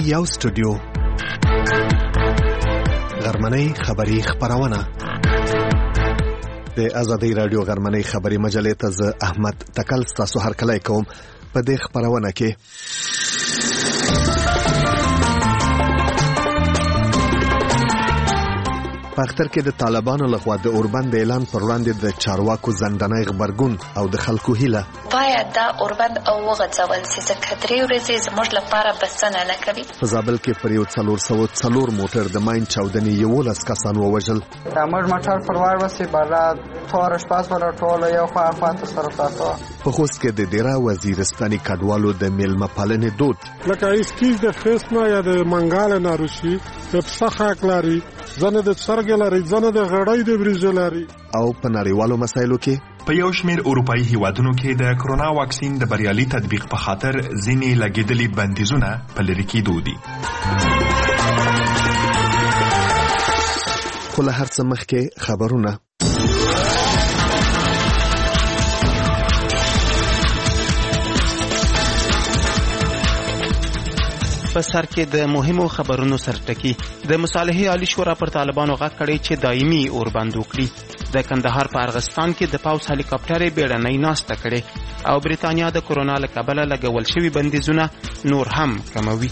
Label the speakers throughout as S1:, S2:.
S1: یو سټوډیو غرمنۍ خبری خبرونه د ازادي رادیو غرمنۍ خبری مجلې ته ز احمد تکل تاسو هر کله کوم په دې خبرونه کې په اختر کې د طالبانو لخوا د اوربند اعلان پر وړاندې د چارواکو زنداني خبرګون او د خلکو هیله
S2: باید دا اوربند او وغځول چې ځکه 3 ورځې زموږ لپاره بسنه نه کوي.
S1: په زابل کې پر یو 404 موټر د ماین چاودنې 11 کسان ووژل.
S3: موږ موټر پروار وسی بارا تور شپاس ولا ټول یو خواته سره تاسو
S1: په خوست کې د ډیرا وزیرستاني کډوالو د میلمه پالنې دود
S4: لکه اسکیز د فیسنا یا د منګال ناروشي د پسخه کلاري زنه د سرګلاري زنه د غړۍ د بریزلاري
S1: او په نړیوالو مسایلو کې
S5: په یو شمېر اروپאי هیوادونو کې د کرونا واکسین د بریالي تطبیق په خاطر ځینې لګیدلي بندیزونه په لرې کېدو دي.
S1: خو له هر څه مخکې خبرونه.
S6: په سر کې د مهمو خبرونو سرټکی د مصالحې عالی شورا پر طالبانو غږ کړی چې دایمي اوربند وکړي. د کندهار په ارغستان کې د پاوس هلیکاپټر بیړنۍ ناسته کړې او بریتانیا د کرونا له کبله لګول شوي بندیزونه نور هم کموي.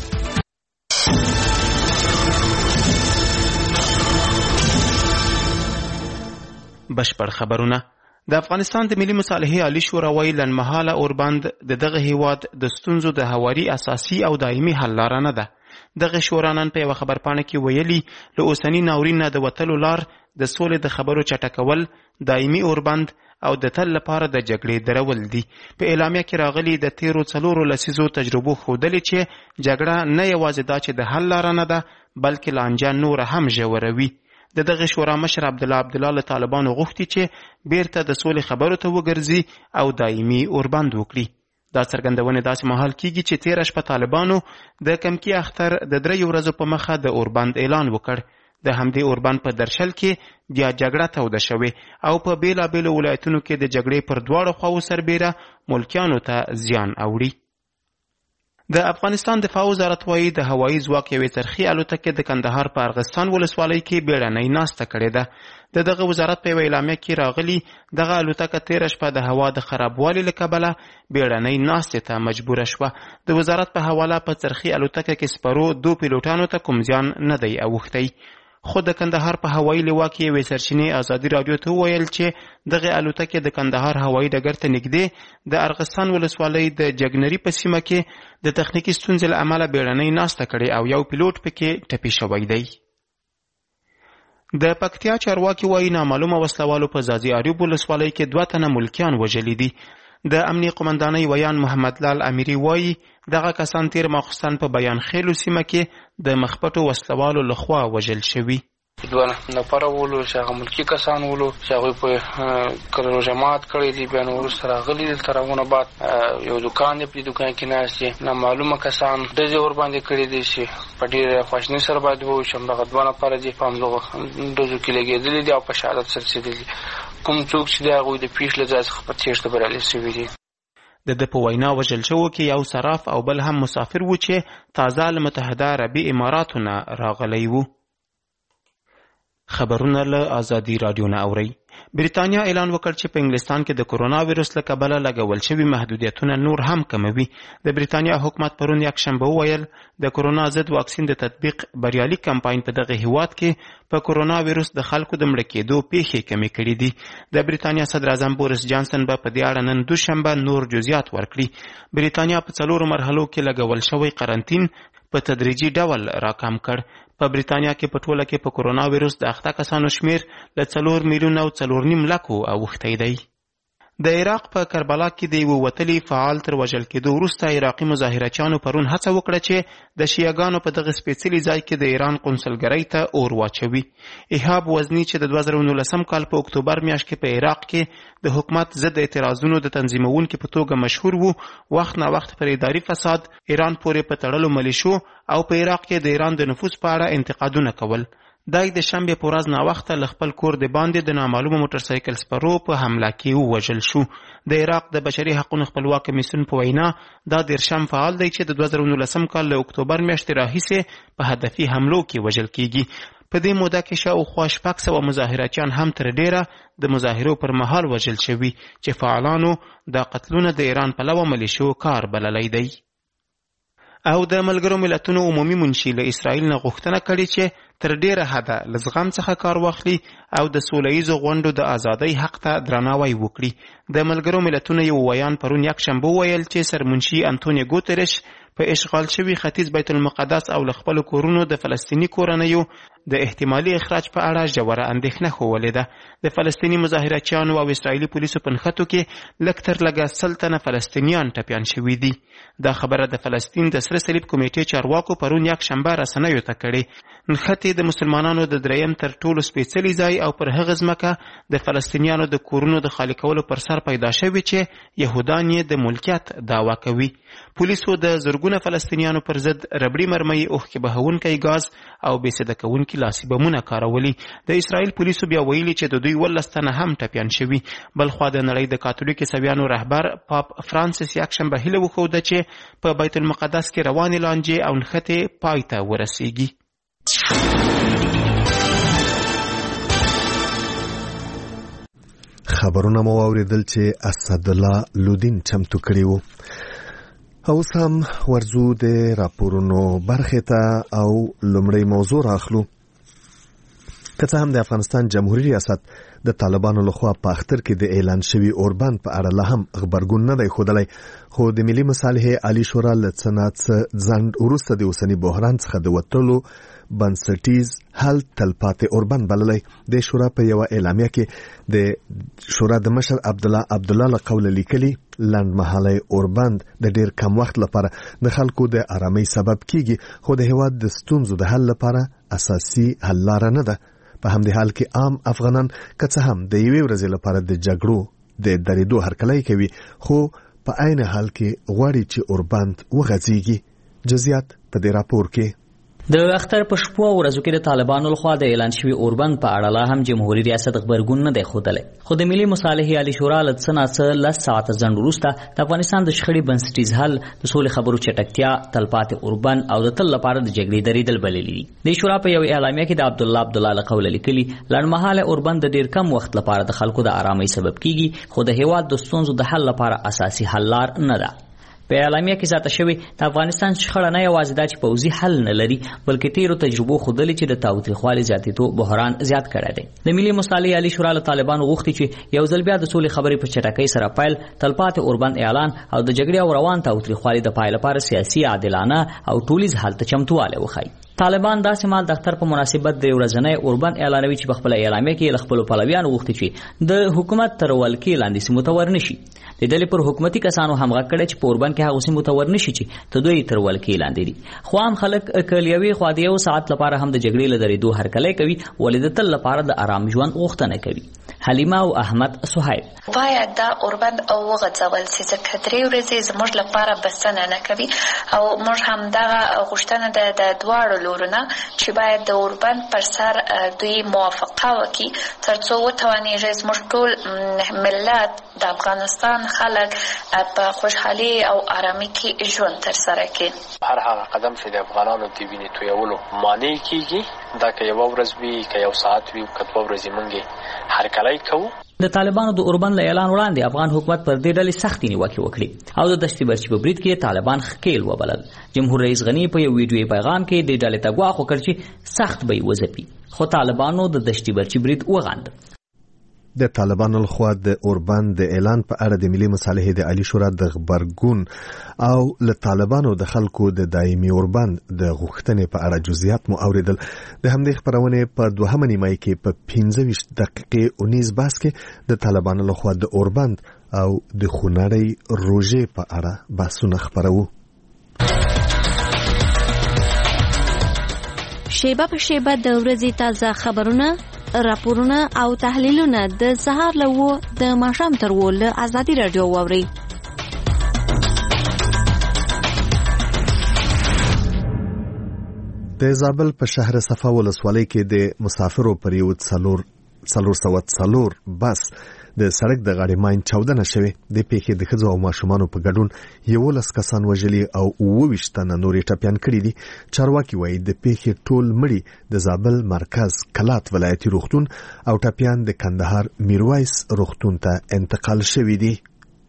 S6: بشپړ خبرونه. د افغانستان د ملي مصالحې عالی شورا وایي لنډمهاله اوربند د دغه هیواد د ستونزو د هواري اساسي او دایمي حل لاره نه ده. دغه شورا نن په یوه خبرپاڼه کې ویلي له اوسني ناورین نه د وتلو لار د سولې د خبرو چټکول، دایمي اوربند او د تل لپاره د جګړې درول دي. په اعلامیه کې راغلي د تیرو 4 لسیزو تجربو ښودلې چې جګړه نه یوازې دا چې د حل لاره نه ده بلکې لانجه نور هم ژوروي. د دغه شورا مشر عبدالله له طالبانو غوښتي چې بیرته د سولې خبرو ته وګرځي او دایمي اوربند وکړي. دا څرګندونه داسې مهال کیږي چې تیر شپه طالبانو د کمکی اختر د 3 ورځو په مخه د اوربند اعلان وکړ. د همدې اوربند په درشل کې بیا جګړه توده شوې او په بیلابیلو ولایتونو کې د جګړې پر دواړو خواو سربیره ملکیانو ته زیان اوړي. د افغانستان دفاع وزارت وایي د هوایي ځواک یوې ترخی الوتکې د کندهار په ارغستان ولسوالۍ کې بیړنۍ ناسته کړې ده. دغه وزارت په اعلامیه کې راغلي دغه الوتکه تیر شپه د هوا د خرابوالي له کبله بیړنۍ ناستې ته مجبوره شوه. د وزارت په حواله په ترخی الوتکه کې سپرو 2 پیلوټانو ته کوم زیان نه دی اوښتی. خو د کندهار په هوایي لیوا کې یوې سرچینې ازادي رادیو ته وویل چې دغه الوتکې د کندهار هوایي ډګر ته نږدې د ارغستان ولسوالۍ د جګنري په سیمه کې د تخنیکي ستونزې له امله بیړنۍ ناسته کړې او یو پیلوټ پکې ټپي شوی دی. د پکتیا چارواکي وایي نامعلومه وسلوالو په ځاځي اریوب ولسوالۍ کې 2 تنه ملکیان وژلي دي. د امنیه قومندانۍ ویان محمد لال امیری وایي دغه کسان تیر ماخستان په بیان خیلو سیمه کې د مخپټو وسلوالو لخوا وژل شوي.
S7: 2 نفره ولو چې هغه ملکی کسان ولو چې هغه په کلو جماعت کړی دي بیا نور سره غلي ترونه بعد یو دکان دی په دکان کې ناشې نامعلومه کسان د زور باندې کړی دي چې په ډیر خوښنی سره باید وو چې هغه 2 نفره دي په همدغه دوزو کې لګېدلي دي او په شهادت سره کوم څوک چې هغه د پیښ له ځای څخه په تیښته برالي شوي دي.
S6: د په وینا وژل شوو کې یو صراف او بل هم مسافر و چې تازه له متحده عربي اماراتو نه راغلی وو. خبرونه له ازادي رادیو نه اوري. بریتانیا اعلان وکړ چې په انګلستان کې د کرونا وایرس له کبله لګول شوي محدودیتونه نور هم کموي. د بریتانیا حکومت پرون یکشنبه وویل د کرونا ضد واکسین د تطبیق بریالي کمپاین په دغه هیواد کې په کرونا وایرس د خلکو د مړه کېدو پیښې کمې کړې دي. د بریتانیا صدر اعظم بوریس جانسن به په دې اړه نن دوشنبه نور جزئیات ورکړي. بریتانیا په 4 مرحلو کې لګول شوی قرنطین په تدریجي ډول راکم کړ. په بریتانیا کې په ټوله کې په کرونا وایرس د اخته کسانو شمیر له 4 میلیونه او 4.5 لکو اوښتی دی. د عراق په کربلا کې د یو وتلي فعال تر وژل کېدو وروسته عراقي مظاهرچیانو پرون هڅه وکړه چې د شیعاګانو په دغه سپېڅلي ځای کې د ایران قونسلګرۍ ته اور واچوي. ایهاب وزني چې د 2019 کال په اکتوبر میاشت کې په عراق کې د حکومت ضد اعتراضونو د تنظیمونکو په توګه مشهور وو، وخت نا وخت پر اداري فساد، ایران پورې په تړلو ملیشو او په عراق کې د ایران د نفوذ په اړه انتقادونه کول. دای د شنبه په ورځ ناوخته له خپل کور د باندې د نامعلومه موټر سایکل سپرو په حمله کې ووژل شو. د عراق د بشري حقوقو خپلواک کمیسیون په وینا دا دیرشم فعال دی چې د 2019 کال له اکتوبر میاشتې راهیسې په هدفي حملو کې وژل کیږي. په دې موده کې شاوخوا 600 مظاهراتیان هم تر ډیره د مظاهرو پر مهال وژل شوي چې فعالانو د قتلونو د ایران پلوه ملیشو کار بللی دی. او د ملګرو ملتونو عمومي منشي له اسرائیل نه غوښتنه کړې چې تر ډیره حده له زغم څخه کار واخلي او د سوله ییزو غونډو د ازادۍ حق ته درناوی وکړي. د ملګرو ملتونو یو ویان پرون یکشنبه وویل چې سرمنشي انټونیو ګوتریش په اشغال شوي ختیځ بیت المقدس او له خپلو کورونو د فلسطیني کورنیو د احتمالي اخراج په اړه ژوره اندېښنه ښوولې ده. د فلسطیني مظاهراتچیانو او اسرائیلي پولیسو په نښتو کې لږ تر لږه 100 تنه فلسطینیان ټپیان شوي دي. دا خبره د فلسطین د سره صلیب کمیټې چارواکو پرون یکشنبه رسنیو ته کړې. نښتې د مسلمانانو د دریم تر ټولو سپېڅلي ځای او پر هغه ځمکه د فلسطینیانو د کورونو د خالي کولو پر سر پیدا شوي چې یهودان یې د ملکیت دعوا کوي. پولیسو د زرګونه فلسطینیانو پر ضد ربړي مرمۍ، اوښکې بهونکی ګاز او بېسده کوونکي لاسي بمونه کارولي. د اسرائیل پولیسو بیا ویلي چې د دوی 12 تنه هم ټپیان شوي. بلخوا د نړۍ د کاتولیک عیسویانو رهبر پاپ فرانسیس یکشنبه هیله وښوده چې په بیت المقدس کې روانې لانجې او نښتې پای ته ورسیږي.
S1: خبرونه مو واوریدل چې اسدالله لودین چمتو کړي وو. اوس هم ورځو د راپورونو برخې ته او لومړی موضوع راخلو. که څه هم د افغانستان جمهوریت ریاست د طالبانو لخوا په اختر کې د اعلان شوي اوربند په اړه لا هم خبرګون نه دی ښودلی، خو د ملي مصالحې عالي شورا له څه ناڅه ځنډ وروسته د اوسني بحران څخه د وتلو بنسټیز حل تلپاتې اوربند بللی. د شورا په یوه اعلامیه کې د شورا د مشر عبدالله له قوله لیکلي لنډمهالی اوربند د ډیر کم وخت لپاره د خلکو د آرامۍ سبب کیږي، خو د هیواد د ستونزو د حل لپاره اساسي حل لاره نه ده. په همدې حال کې عام افغانان که څه هم د یوې ورځې لپاره د جګړو د درېدو هرکلی کوي، خو په عین حال کې غواړي چې اوربند وغځېږي. جزئیات په دې راپور کې.
S8: د اختر په شپو ورځو کې د طالبانو لخوا د اعلان شوي اوربند په اړه لا هم جمهوریت ریاست خبرګون نه دی ښودلی، خو د ملي مصالحې عالي شورا له څه ناڅه 10 ساعته ځنډ وروسته د افغانستان د شخړې بنسټیز حل، د سولې خبرو چټکتیا، تلپاتې اوربند او د تل لپاره د جګړې درېدل بللي دي. د شورا په یو اعلامیه کې د عبدالله له قوله لیکلي لنډمهاله اوربند د ډیر کم وخت لپاره د خلکو د آرامۍ سبب کیږي، خو د هیواد د ستونزو د حل لپاره اساسي حل لار نه ده. په اعلامیه کې ذاته شوی د افغانستان شخړه نه یوازې دا چې پوځي حل نه لري، بلکې تیرو تجربو ښودلي چې د تاوتریخوالي زیاتېدو بحران زیات کړی دی. د ملي مصالحې عالي شورا له طالبانو غوښتي چې یو ځل بیا د سولې خبرې په چټکۍ سره پیل، تلپاتې اوربند اعلان او د جګړې او روان تاوتریخوالي د پای لپاره سیاسي، عادلانه او ټولیز حل ته چمتووالی وښایي. طالبان داسې مهال د اختر په مناسبت د ورځنۍ اوربند اعلانوي چې په خپله اعلامیه کې له خپلو پلویانو غوښتي چې د حکومت تر ولکې لاندې سیمو ته ورنشي. د ډلې پر حکومتي کسانو هم غږ کړی چې په اوربند کې هغو سیمو ته ورنشي چې ته دوی تر ولکې لاندې دي. خو عام خلک که له یوې خوا د 1 ساعت لپاره هم د جګړې له درېدو هرکلی کوي، ولې د تل لپاره د آرام ژوند غوښتنه کوي. حلیمه او احمد صهیب:
S2: باید دا اوربند او وغځول سي، ځکه 3 ورځې زموږ لپاره بسنه نه کوي او موږ هم دغه غوښتنه ده د دواړو لورونه چې باید د اوربند پر سر دوی موافقه وکړي تر څو وتوانیږي زموږ ټول ملت د افغانستان خلک په خوشحالي او آرامۍ کې ژوند ترسره کړي.
S9: هر هغه قدم چې د افغانانو د وینې تویولو مانع کیږي، دا که 1 ورځ وي، که 1 ساعت وي، که 2 ورځې موږ هرکلی کوو.
S8: د طالبانو د اوربند له اعلان وړاندې افغان حکومت پر دې ډلې سختې نیوکې وکړې او د دشتي برچي په برید کې طالبان ښکیل وبلل. جمهور رئیس غني په یو ویډیویي پیغام کې دې ډلې ته ګواښ وکړ چې سخت به یې وځپي، خو طالبانو د دشتي برچي برید وغانده.
S1: د طالبانو لخوا د اوربند د اعلان په اړه د ملي مصالحې د عالي شورا د خبرګون او له طالبانو د خلکو د دایمي اوربند د غوښتنې په اړه جزئیات مو اوریدل. د همدې خبرونې په 2 نیمایي کې په 15 دقیقې 19 بحث کې د طالبانو لخوا د اوربند او د خونړۍ روژې په اړه بحثونه خپروو.
S10: شیبه په شیبه د ورځې تازه خبرونه، راپورونه او تحلیلونه د سهار له 9 د ماښام تر 10 له ازادي رادیو واورئ.
S1: د زابل په شهر صفا ولسوالۍ کې د مسافرو پر یو 404 بس د سړک د غاړې ماین چاودنه شوې. د پیښې د ښځو او ماشومانو په ګډون 11 کسان وژلي او 29 تنه نورې ټپیان کړي دي. چارواکي وایي د پیښې ټول مړي د زابل مرکز کلات ولایتي روغتون او ټپیان د کندهار میرویس روغتون ته انتقال شوي دي.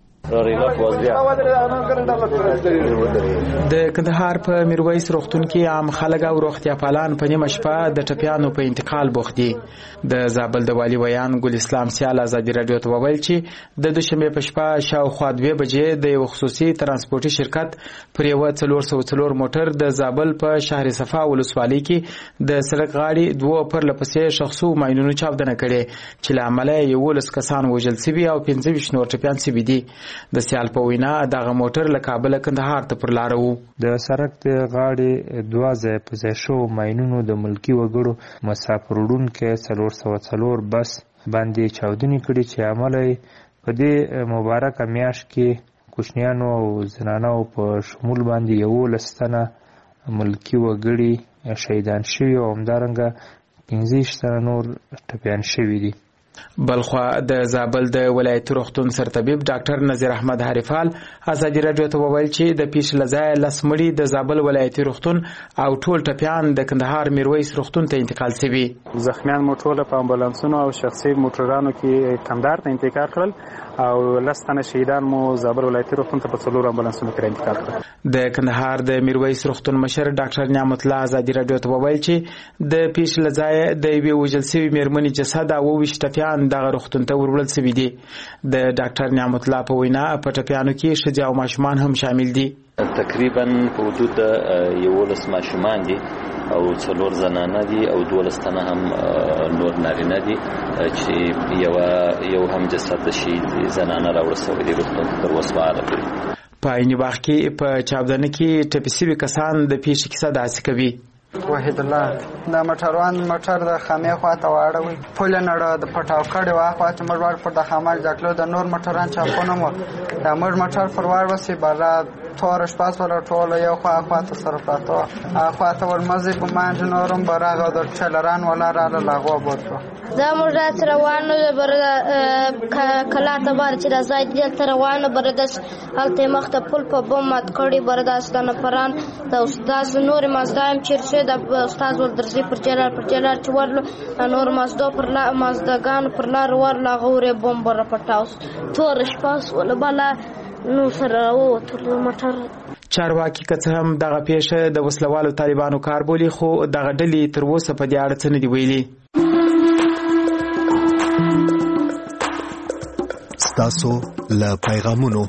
S11: د کندهار په میرویس روغتون کې عام خلک او روغتیا پالان په نیمه شپه د ټپیانو په انتقال بوخت دي. د زابل د والی ویان ګل اسلام سیال ازادي رادیو ته وویل چې د دوشنبه په شپه شاوخوا 2 بجې د یو خصوصي ترانسپورتي شرکت پر یو 404 موټر د زابل په شهر صفا ولسوالۍ کې د سړک غاړې 2 پر لپسې شخصو ماینونو چاودنه کړې چې له امله 11 کسان وژل شوي او 15 نور ټپیان شوي دي. د سیال په وینا دغه موټر له کابل کندهار ته پر لار وو.
S12: د سړک د غاړې 2 ځای په ځای شو ماینونو د ملکی وګړو مسافر وړونکو 404 بس باندې چاودنې کړي چې عمله په دې مبارکه میاشت کې کوچنیانو او زنانو په شمول باندې 11 تنه ملکی وګړي شهیدان شوي او همدارنګه 15 تنه نور ټپیان شوي دي.
S11: بلخوا د زابل د ولایت روغتون سرطبیب ډاکټر نذیر احمد حریفال ازادي رادیو ته وویل چې د پیښې لځای لسمړي د زابل ولایتي روغتون او ټول ټپیان د کندهار میرویس روغتون ته انتقال شوي.
S13: زخمیان مو ټول په امبولانسونو او شخصي موټرانو کې کندهار ته انتقال کړل او لستنه شهیدان مو زابل ولایتي روغتون ته په 4 امبولانسونو کې انتقال کړل.
S11: د کندهار د میرویس روغتون مشر ډاکټر نعمت الله ازادي رادیو ته وویل چې د پیښې لځای د یوې وژل شوي میرمنې جسد او 20 ټپیان دغه روغتون ته ورول شوي دي. د ډاکټر نعمت الله په وینا په ټپیانو کې ښځې او ماشومان هم شامل دي.
S14: تقریبا په حدود 11 ماشومان دي او 4 زنانه دي او 12 تنه هم نور نارینه دي چې یو هم جسد شهید زنانه راوړل شوی دی روغتون تر وسواره پورې.
S11: په عین وخت کې په چاودنه کې ټپي شوي کسان د پیښې کیسه داسې کوي.
S3: وحید الله د موټر د خامې خواته واړوي پل نړه د پټاو کړي واخوا چې موږ پر د خامل جاکلو د نور موټران چاپونه مو د موږ موټر پر وار وسی بارا تور شپاس ولا ټول یو خوا ته سره پاتو اخوا ته ورمزي په مانج نورم براغه د چلران ولا را لاغو بوتو
S15: دا موږ روانو بر کلاته بار چې د زاید دل روانو بردش هلته مخته پل په بم مات کړي برداشت نه پران د استاد نور مازدایم چې د استاد ول درځي پر جلال چې ورلو نور مازدو پر لا مازدګان پر لار ورلا غورې بم بر پټاوس تور شپاس ولا بالا نو سره او تر موټر.
S11: چارواکي که څه هم دغه پیښه د وسلوالو طالبانو کار بولي خو دغه ډلې تر اوسه په دې اړه څه نه دي ویلي.
S1: ستاسو له پیغامونو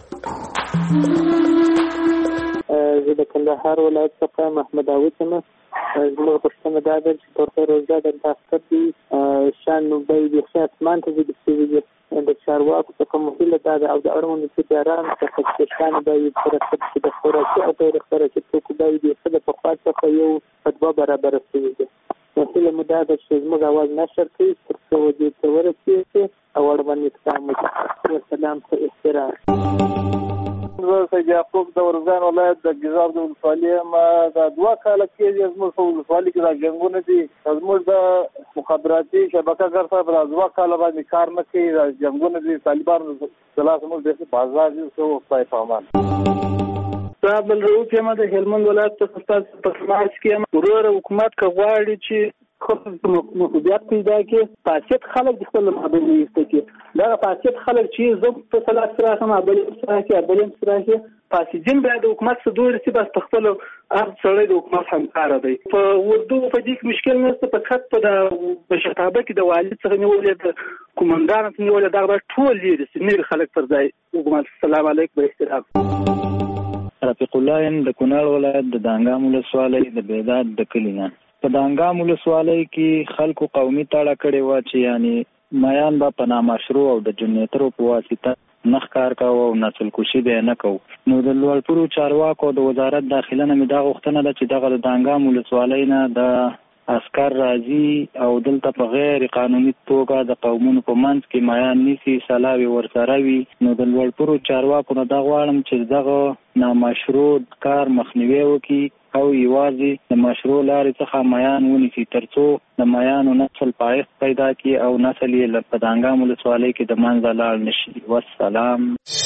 S16: زه د کندهار ولایت څخه محمد عاوض یم. زموږ پوښتنه دا ده چې ډاکټر روزا د دفتر دی شان نو به د اسمان ته د سیوی د چارواکو څخه مهمه ده او د اړوند ادارانو څخه چې شان به پرسته د خوراکي او غیر خوراکي توکو د دې په خاطر څخه یو فتوا برابر شوی دی. مسله مدده چې زموږ اواز نشر کوي تر څو دې ته ورسیږي او اړوند اقدام وکړي. سلام ته احترام.
S17: زه یعقوب د ورزان ولایت د ګیزاب د ولسوالۍ ما د 2 کال کې زموږ په ولسوالۍ کې د جنگونه دي زموږ د مخابراتي شبکه ګرځا په 2 کال باندې کار نه کوي د جنگونه دي طالبانو خلاص موږ د بازار یو څه پایمان.
S18: صاحب الرؤوف یم د هلمند ولایت په استاد په سماج کې ورور حکومت کوي چې خپل مسؤلیت پیدا کړي پاسیت خلک د خپل مابین ایسته کړي دا پاسیت خلک چې زه په صلاح سره هم ابل سره کې ابل سره کې پاسیجن باید حکومت څخه دوی چې بس خپل هر سړی د حکومت همکار دی په وردو په دې کې مشکل نشته په خط په د شتابه کې د والي څخه نیولې د کومندان څخه نیولې دا ټول لري سمیر خلک پر ځای حکومت. السلام علیکم و احترام.
S19: رفیق الله د کونړ ولایت د دانګام ولسوالۍ د بیداد د کلینا په دانګام ولسوالۍ کې خلکو قومي تاړه کړې و چې یعنی میان به په نامشروع او د جنیترو په واسطه نخ کار کاوه او نسل کشي به نه کو. نو د لوړپورو چارواکو د وزارت داخله نه مې دا غوښتنه ده چې دغه د دانګام ولسوالۍ نه د عسكر راځي او دلته په غیر قانوني توګه د قومونو په منځ کې میان نیسي سلاوي ورسره وي. نو د لوړپورو چارواکو نه دا غواړم چې دغه نامشروع کار مخنیوي وکړي او یوازې د مشروع لارې څخه میان ونیسي ترڅو د میانو نسل پایښت پیدا کړي او نسل یې په دانګام ولسوالۍ کې د منځه لاړ نشي. والسلام.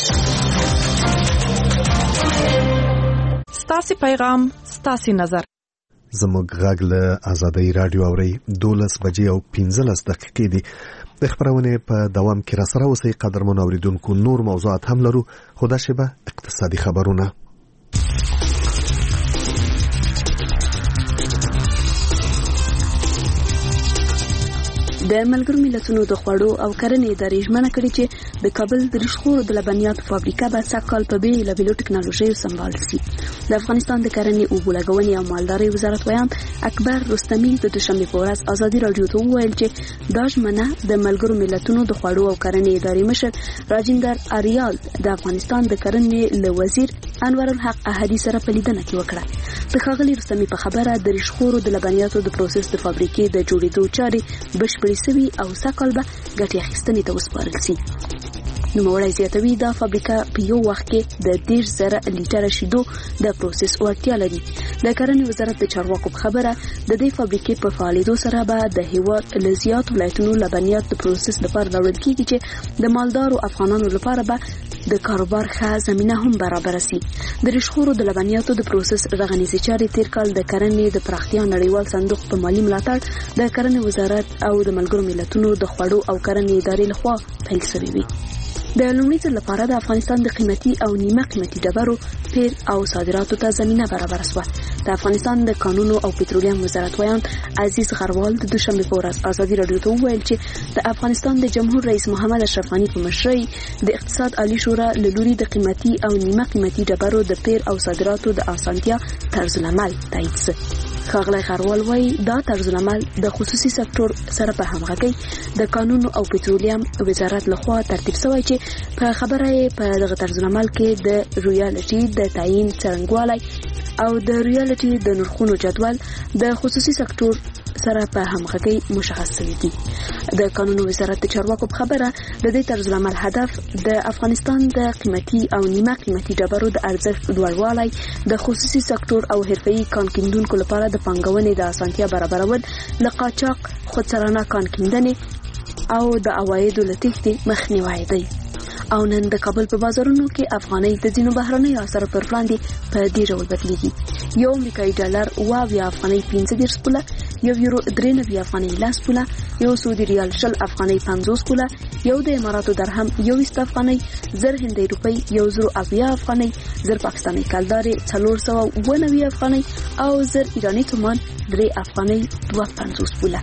S20: ستاسې پیغام ستاسې نظر.
S1: زموږ غږ له آزادۍ رادیو اورئ. 12 بجې او 15 دقیقې دي. د خبرونې په دوام کې را سره اوسئ قدرمنو اوریدونکو. نور موضوعات هم لرو خو دا شیبه اقتصادي خبرونه.
S21: د ملګرو ملتونو د خوړو او کرنې ادارې ژمنه کړې چې د کابل د ریښخورو د لبنیاتو فابریکه به سږکال په بېلابېلو ټکنالوژیو سمبال شي. د افغانستان د کرنې، اوبو لګونې او مالدارۍ وزارت ویان اکبر رستمي د دوشنبې په ورځ ازادي راډیو ته وویل چې دا ژمنه د ملګرو ملتونو د خوړو او کرنې ادارې مشر راجندر اریال د افغانستان د کرنې له وزیر انور الحق احدي سره په لیدنه کې وکړه. د ښاغلي رستمي په خبره د ریښخورو د لبنیاتو د پروسس د فابریکې د جوړېدو چارې بشپړې سوي او سږکال به ګټې اخیستنې ته وسپارل شي. نوموړی زیاتوي دا فابریکه په یو وخت کې د 10,000 لیټره شیدو د پروسس وړتیا لري. د کرنې وزارت د چارواکو په خبره د دې فابریکې په فعالېدو سره به د هیواد له زیاتو ولایتونو لبنیات د پروسس لپاره راوړل کېږي چې د مالدارو افغانانو لپاره به د کاروبار ښه زمینه هم برابر شي. د ریښخورو د لبنیاتو د پروسس رغنیزي چارې تیر کال د کرنې د پراختیا نړیوال صندوق په مالی ملاتړ د کرنې وزارت او د ملګرو ملتونو د خوړو او کرنې ادارې لخوا پیل شوې وي. د لومړي ځل لپاره د افغانستان د قیمتي او نیمه قیمتي ډبرو پیر او صادراتو ته زمینه برابر شوه. د افغانستان د کانونو او پټرولیم وزارت ویان عزیز غروال د دوشنبې په ورځ ازادي راډیو ته وویل چې د افغانستان د جمهور رئیس محمد اشرف غني په مشرۍ د اقتصاد عالی شورا له لوري د قیمتي او نیمه قیمتي ډبرو د پیر او صادراتو د اسانتیا طرزالعمل تایید شو. ښاغلی غروال وایي دا طرزالعمل د خصوصي سکتور سره په همغږۍ د کانونو او پټرولیم وزارت لخوا ترتیب شوی چې په خبره یې په دغه طرزالعمل کې د رویالټي د تعیین څرنګوالی او د رویالټي د نرخونو جدول د خصوصي سکتور سره په همغږۍ مشخص شوي دي. د قانونو وزارت د چارواکو په خبره د دې طرزالعمل هدف د افغانستان د قیمتي او نیمه قیمتي ډبرو د ارزښت لوړوالی، د خصوصي سکتور او حرفه‌ایي کان کیندونکو لپاره د پانګونې د اسانتیا برابرول، له قاچاق، خودسرانه کان کیندنې او د عوایدو له تېښتې مخنیوی دی. او نن د کابل په بازارونو کې افغانۍ د ځینو بهرنیو اسعارو پر وړاندې په دې ډول بدلیږي. یو امریکایي ډالر اوه افغانۍ 15 پوله، یو یورو 93 افغانۍ 10 پوله، یو سعودي ریال 20 افغانۍ 50 پوله، یو د اماراتو درهم 21 افغانۍ، 1000 هندۍ روپۍ 180 افغانۍ، 1000 پاکستاني کلدارې 490 افغانۍ او 1000 ایراني تومان 3 افغانۍ 52 پوله.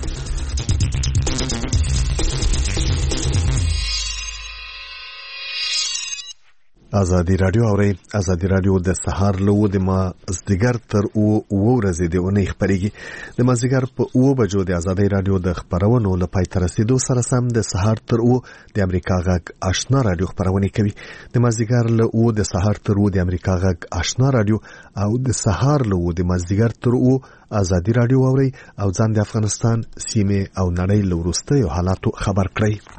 S1: آزادی رادیو اورئ. آزادی رادیو د سهار له د مازدیګر تر 9 ورځې د اونۍ خبرېږي. د مازدیګر په 9 بجو د آزادی رادیو د خبرونو له پای ته رسیدو سره سم د سهار تر 9 د امریکا غږ آشنا رادیو خبرونه کوي. د مازدیګر له 9 د سهار تر 9 د امریکا غږ آشنا رادیو او د سهار له 9 د مازدیګر تر 9 آزادی رادیو اورئ او ځان د افغانستان سیمه او نړۍ له وروستیو حالاتو خبر کړئ.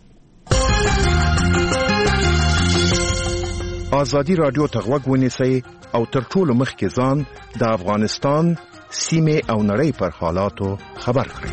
S22: آزادی رادیو ته غوږ ونیسئ او تر ټولو مخکې ځان د افغانستان سیمه او نړۍ پر حالاتو خبر کړئ.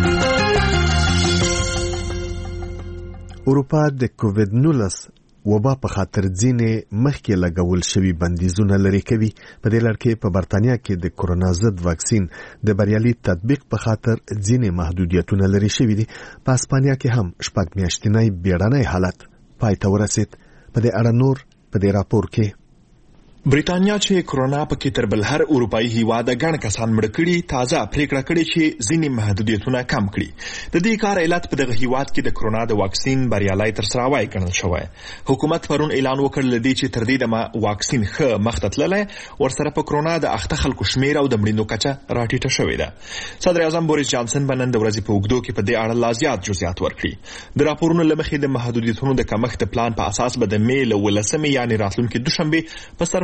S1: اروپا د کووډ-19 وبا په خاطر ځینې مخکې لګول شوي بندیزونه لرې کوي. په دې لړ کې په برتانیا کې د کرونا ضد واکسین د بریالي تطبیق په خاطر ځینې محدودیتونه لرې شوي دي. په اسپانیا کې هم 6 میاشتنی بیړنی حالت پای ته ورسید. په دې اړه نور په دې راپور کې
S5: بریتانیا چې کرونا پکې تر بل هر اروپایي هیواد غن کسان مړ کړي تازه پریکړه کړې چې ځینې محدودیتونه کم کړي. د دې کار علت په دغه هیواد کې د کرونا د واکسین بریالي تر سره وای ګڼل شوی. حکومت پرون اعلان وکړ لدی چې تر دې د واکسین ښه مخته تللی ورسره په کرونا د اخته خلکو شمیر او د مړینو کچه راټیټه شوې ده. صدر اعظم بوریس جانسن بنن د ورځې په اوږدو کې په دې اړه لا زیات جزئیات ورکړي. د راپورونو له مخې د محدودیتونو د کمښت پلان په اساس به د می له 18 یعنی راتلونکي دوشنبه په سر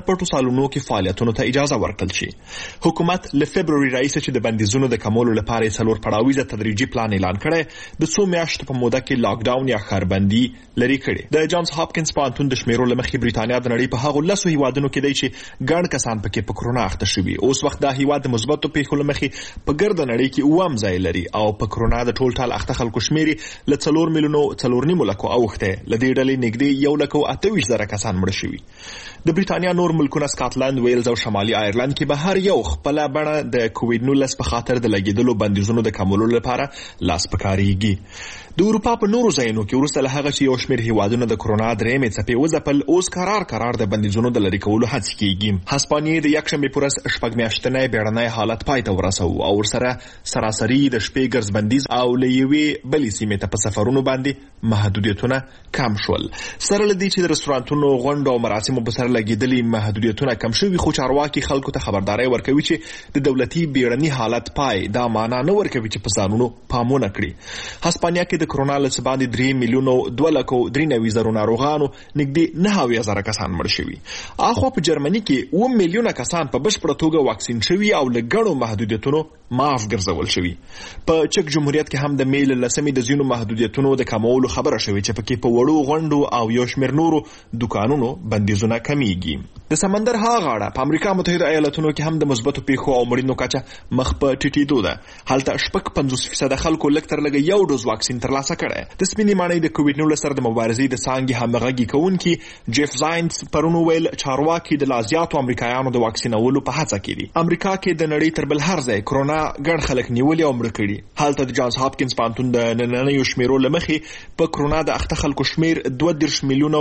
S5: پټو سالونو کې فعالیتونو ته اجازه ورکړل شي. حکومت له فبروري راهیسې چې د بندیزونو د کمولو لپاره 4 پړاویزه تدریجي پلان اعلان کړی، د 2 میاشتو په موده کې لاک ډاون یا ښاربندي لري کړي. د جانز هاپکینز پوهنتون د شمیرو لمخې بریتانیا د نړۍ په هغو 10 هیوادونو کې دی چې ګڼ کسان پکې په کرونا اخته شوي. اوس وخت دا هیواد د مثبتو پیښو لمخې په ګرد نړۍ کې 9 ځای لري او په کرونا د ټول اخته خلکو شمیر له 4 میلیونو 4.5 لکو اوخته. لدې ډلې نږدې 1,28,000 کسان مړ شوي. د بریتانیا نور ملکونه سکاټلند، ویلز او شمالي آیرلند کې به هر یو خپل بڼه د کووډ 19 په خاطر د لګیدلو بندیزونو د کمولو لپاره لاس پکاريږي. د اروپا په نورو ځایونو کې وروسته له هغه چې یو شمېر هیوادونه د کرونا درېمې څپې وځپل، اوس قرار د بندیزونو د لرې کولو هڅې کېږي. هسپانیې د یکشنبې په ورځ 6 میاشتنی بیړنی حالت پای ته ورسوه او ورسره سراسري د شپې ګرځ بندیز او له یوې بلې سیمې ته په سفرونو باندې محدودیتونه کم شول. سره له دې چې د رستورانتونو، غونډو او مراسمو په سر لګېدلي محدودیتونه کم شوي، خو چارواکي خلکو ته خبرداری ورکوي چې د دولتي بیړني حالت پای دا معنا نه ورکوي چې په ځانونو پامونه کړي. هسپانیا کې د کرونا له څه باندې 3 میلیونو 2,93,000 ناروغانو نږدې 9,000 کسان مړ شوي. اخوا په جرمني کې 1 میلیونه کسان په بشپړه توګه واکسین شوي او له ګڼو محدودیتونو معاف ګرځول شوي. په چک جمهوریت کې هم د میل لسمې د ځینو محدودیتونو د کمولو خبره شوې چې پکې په وړو غونډو او یو شمېر نورو دکانونو بندیزونه کمیږي. د سمندر ها غاړه په امریکا متحده ایالاتونو کې هم د مثبتو پیښو او مړینو کچه مخ په ټیټېدو ده. هلته 50% خلکو لږ تر لږه یو ډوز واکسین ترلاسه کړی. د سپینې ماڼۍ د کووډ 19 سره د مبارزې د څانګې همغږي کوونکي جیف زاینز پرون ویل چارواکي د لا زیاتو امریکایانو د واکسینولو په هڅه کې دي. امریکا کې د نړۍ تر بل هر ځای کرونا ګڼ خلک نیولي او مړه کړي. هلته د جانز هاپکینز پوهنتون د نننیو شمیرو له مخې په کرونا د اخته خلکو شمیر 2 میلیونه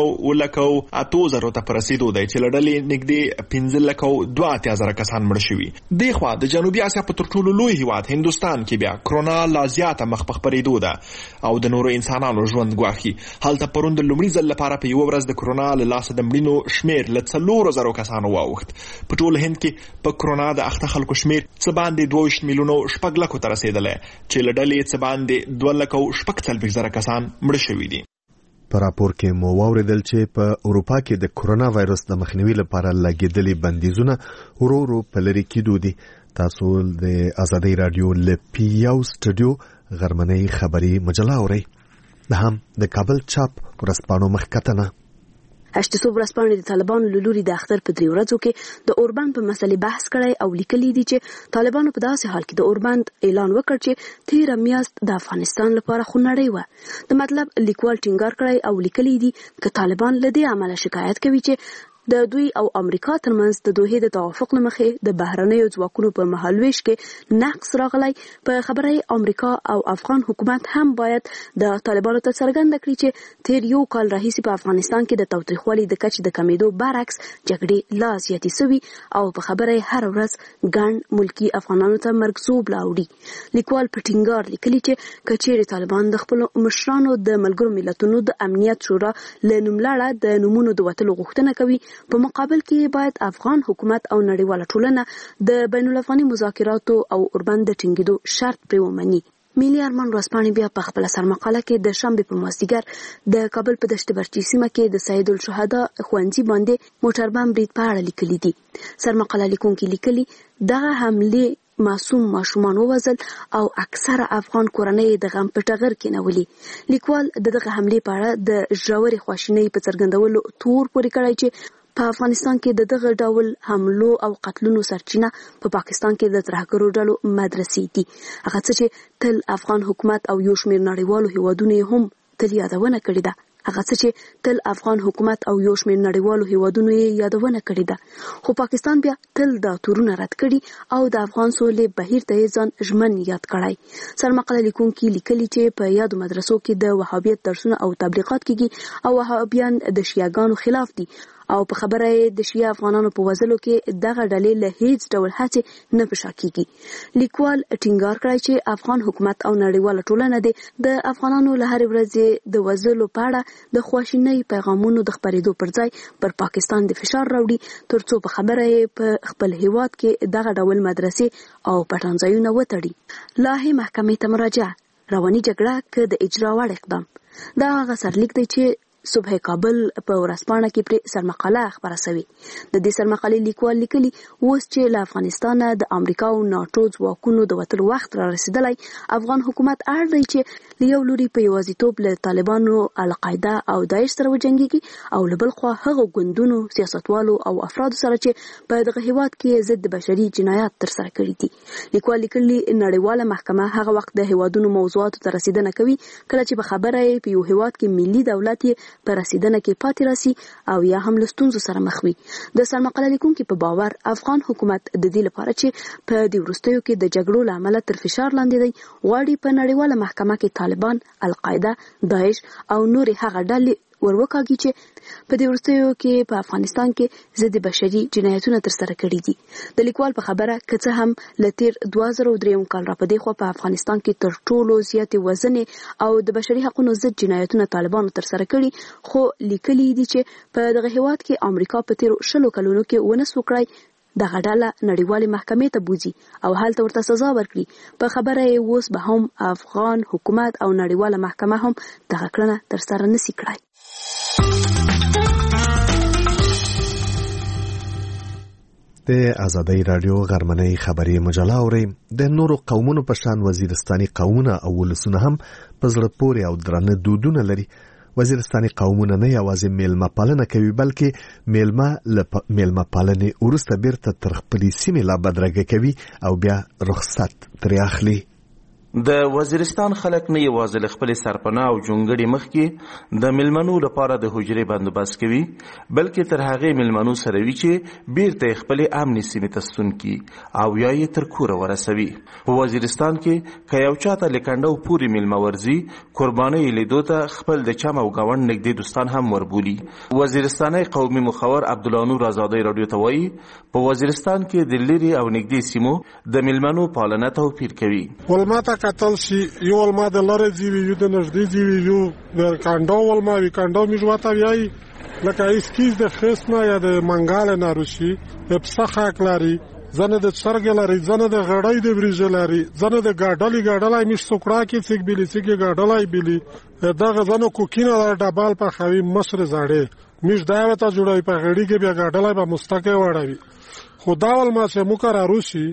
S5: 8,000 ته رسیدو دی چې له ډلې نږدې 15,82,000 کسان مړه شوي. دغه د جنوبي اسیا په تر ټولو لوی هیواد هندوستان کې بیا کرونا لا زیاته مخ په خپرېدو ده او د نورو انسانانو ژوند ګواښي. هلته پرون د لومړي ځل لپاره په یو ورځ د کرونا له لاسه د مړینو شمیر له 4,000 کسانو واوښت. په ټول هند کې په کرونا د اخته خلکو شمیر څه باندې 22 میلیونه 6 لکو ته رسیدلی چې له ډلې څه باندې 2,40,000 کسان مړه شوي دي.
S1: په راپور کې مو واوریدل چې په اروپا کې د کرونا وایرس د مخنیوي لپاره لګیدلي بندیزونه ورو ورو په لرې کېدو دي. تاسو د آزادۍ رادیو له پیاو سټوډیو غرمنۍ خبري مجله اورئ. دا هم د کابل چاپ ورځپاڼو مخکتنه.
S21: هشتسو ورځپاڼې د طالبانو له لوري د اختر په 3 ورځو کې د اوربند په مسلې بحث کړی او لیکلي دي چې طالبانو په داسې حال کې د اوربند اعلان وکړ چې 13 میاشت د افغانستان لپاره خونړۍ وه. د مطلب لیکوال ټینګار کړی او لیکلي دي چې طالبان له دې عمله شکایت کوي چې د دوی او امریکا ترمنځ د دوحې د توافق لمخې د بهرنیو ځواکونو په مهالويش کې نقص راغلی. په خبره امریکا او افغان حکومت هم باید د طالبانو ته څرګنده کړي چې تیر یو کال راهیسې په افغانستان کې د تاوتریخوالي د کچې د کمیدو برعکس جګړې لا زیاتې سوي او په خبره هر ورځ ګڼ ملکی افغانانو ته مرګزوب لاوړي. لیکوال په ټینګار لیکلي چې کچېرې طالبان د خپل مشرانو د ملګرو ملتونو د امنیت شورا له نوملړه د نمونو د وتلو غوښتنه کوي، په مقابل کې باید افغان حکومت او نړیواله ټولنه د بین الافغاني مذاکراتو او اوربند د ټینګېدو شرط پرې ومني. ملي ارمان ورځپاڼې بیا په خپل سرمقاله کې د شنبې په مازدیګر د کابل په دشت برچي سیمه کې د سید الشهدا ښوونځي باندې موټر بم برید په اړه لیکلي دي. سرمقاله لیکونکي لیکلي دغه حمله معصوم ماشومان ووژل او اکثره افغان کورنۍ د غم په ټغر کې نولي. لیکوال دغه حمله په اړه د ژورې خواشینۍ په څرګندولو تور پورې کړی چې په افغانستان کې د دغه ډول حملو او قتلونو سرچینه په پاکستان کې د ترهګرو ډلو مدرسې دي. هغه څه چې تل افغان حکومت او یو شمېر نړیوالو هیوادونو هم تل یادونه کړې ده. هغه څه چې تل افغان حکومت او یو شمېر نړیوالو هیوادونو یې یادونه کړې ده. خو پاکستان بیا تل دا تورونه رد کړي او د افغان سولې بهیر ته ځان ژمن یاد کړی. سرمقاله لیکونکي لیکلي چې په یادو مدرسو کې د وهابیت درسونه او تبلیغات کیږي او وهابیان د شیعاګانو خلاف دي او په خبره د شیعه افغانانو په وژلو کې دغه ډلې له هیڅ ډول هڅې نه په شا کیږي. لیکوال ټینګار کړی چې افغان حکومت او نړیواله ټولنه د افغانانو له هرې ورځې د وژلو په اړه د خواشینۍ پیغامونو د خپرېدو پر ځای پر پاکستان د فشار راوړي ترڅو په خبره په خپل هیواد کې دغه ډول مدرسې او پټنځایونه وتړي. لاهي محکمې ته مراجعه رواني جګړه که د اجرا وړ اقدام. دا هغه سرلیک دی چې صبح کابل په ورځپاڼه کې پر سرمقاله خبره شوې. د دې سرمقالې لیکوال لیکلي اوس چې له افغانستان د امریکا او ناتو ځواکونو د وتلو وخت را رسیدلی، افغان حکومت اړ دی چې له یو لوري په یوازیتوب له طالبانو، القاعده او داعش سره وجنګيږي او له بل خوا هغه ګوندونو، سیاستوالو او افرادو سره چې په دغه هیواد کې ضد بشري جنایات ترسره کړي دي. لیکوال لیکلي نړیواله محکمه هغه وخت د هیوادونو موضوعاتو ته رسیدنه کوي کله چې په خبره یې په یو هیواد کې ملي دولت یې په رسیدنه کې پاتې راسي او یا هم له ستونزو سره مخ وي. د سرمقاله لیکونکي په باور افغان حکومت د دې لپاره چې په دې وروستیو کې د جګړو له امله تر فشار لاندې دی، غواړي په نړیواله محکمه کې طالبان، القاعده، داعش او نورې هغه ډلې وروکاږي چې په دې وروستیو کې په افغانستان کې ضد بشري جنایتونه ترسره کړي دي. د لیکوال په خبره که څه هم له تیر 2003 کال را پدې خو په افغانستان کې تر ټولو زیاتې وزنې او د بشري حقوقو ضد جنایتونه طالبانو ترسره کړي، خو لیکلي دي چې په دغه هیواد کې امریکا په تیر 20 کلونو کې ونه سو کړی دغه ډله نړیوالې محکمې ته بوځي او هلته ورته سزا ورکړي. په خبره یې اوس به هم افغان حکومت او نړیواله محکمه هم دغه کړنه ترسره نشي کړای.
S1: د آزادۍ رادیو غرمنۍ خبري مجله اوري. د نورو قومونو په شان وزیرستاني قومونه او ولسونه هم په زړه پورې او درانه دودونه لري. وزیرستاني قومونه نه یوازې میلمه پالنه کوي بلکې میلمه پالنې وروسته بیرته تر خپلې سیمې لا بدرګه کوي او بیا رخصت ترې اخلي.
S4: د وزیرستان خلک نه یوازې له خپلې سرپناه او جونګړې مخکې د میلمنو لپاره د حجرې بندوبست کوي، بلکې تر هغې میلمنو سره وي چې بیرته یې خپلې امنې سیمې ته ستون کړي او یا یې تر کوره ورسوي. په وزیرستان کې که یو چاته له کنډو پورې میلمه ورځي، قربانۍ لیدو ته خپل د چم او ګاونډ نږدې دوستان هم وربولي. وزیرستاني قومي مخور عبدالنور آزادۍ راډیو ته وایي په وزیرستان کې د لرې او نږدې سیمو د میلمنو پالنه توپیر کوي.
S7: کتل شي یو ولما د لره زیوی یو د نږدې زیوی یو د کانډو ولما وی کانډو میژواته ویای لکه اسکیز د خصنا یا د منګال نه روشي په څخه کلاري زنه د څرګ لري، زنه د غړای د بریج لري، زنه د ګاډلای میش سوکړه کې څګ بلی څګ ګاډلای بلی دغه زنه کوکینه د ډبال په خوي مصر زاړې میش داوته جوړای په غړي کې بیا ګاډلای په مستقه وړوي. خدا ولما چې مکر روشي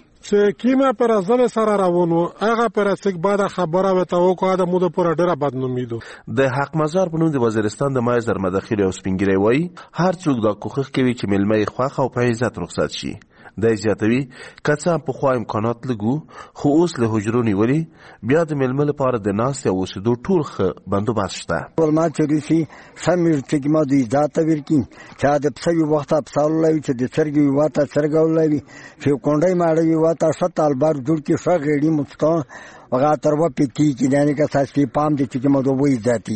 S7: چې کیما پر ازل سره راونو هغه پر څک بعد خبره وته وکړه د موده پر ډیره بدنومیدو.
S4: د حق مزار په نوم د وزیرستان د مایز در مداخله او سپینګری وای هر څوک دا کوخه کوي چې ملمه خوخه او په عزت رخصت شي. د زیاتوي کڅه په خو امکانات لګو خو اوس له حجرو نیولي بیا د ململ لپاره د ناس او وسدو ټول خ بندوبست شته.
S23: ولما چې ریسي سمیر چې ما د ذات ورکی چې د پسوي وخت ابصال لوي چې د سرګي واته سرګولوي چې کونډای ماړي واته شتال بار جوړ کې شغېړي مستو وغا تر و پتی کې دانه کا ساسي پام دي چې ما دوی ذاتي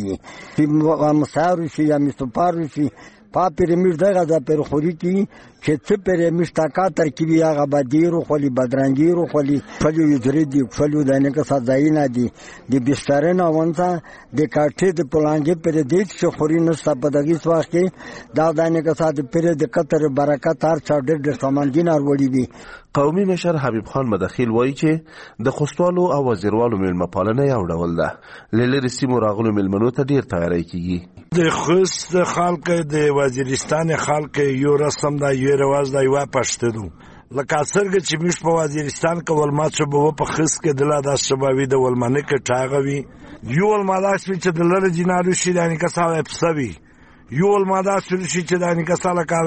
S23: چې مسارو شي یا مستپارو شي پا پیرمیش دغه د پرخوري کی چې څه پیرمیش تاکا ترکیبي هغه بدیرو خلی بدرنګیرو خلی فلو یذری دی فلو دانه کا سازاینه دی د بسترنه وانته د کاټې د پلانګې پر دې چې خوري نو صاحب دغه وخت کې دا دانه کا ساده پر د کتر برکت هر چا ډېر سامان دینار وړي دي.
S4: قومي مشر حبیب خان مداخل وایي چې د خوستوالو او وزیروالو میلمه پالنه یو ډول ده، لری سیمو راغلو میلمنو ته ډیر تیاری کیږي.
S24: د خوست خلک د وزیرستان خلک یو رسم دا یو رواج دا یو پښتنو لکه څنګه چې مش په وزیرستان کې ولما چې په خص کې دلا د شبابي د ولمنه کې ټاغوي یو ولمالاس چې د لری جنارو شي دانی کا صاحب پسوي یو ولمالاس چې دانی کا سالکا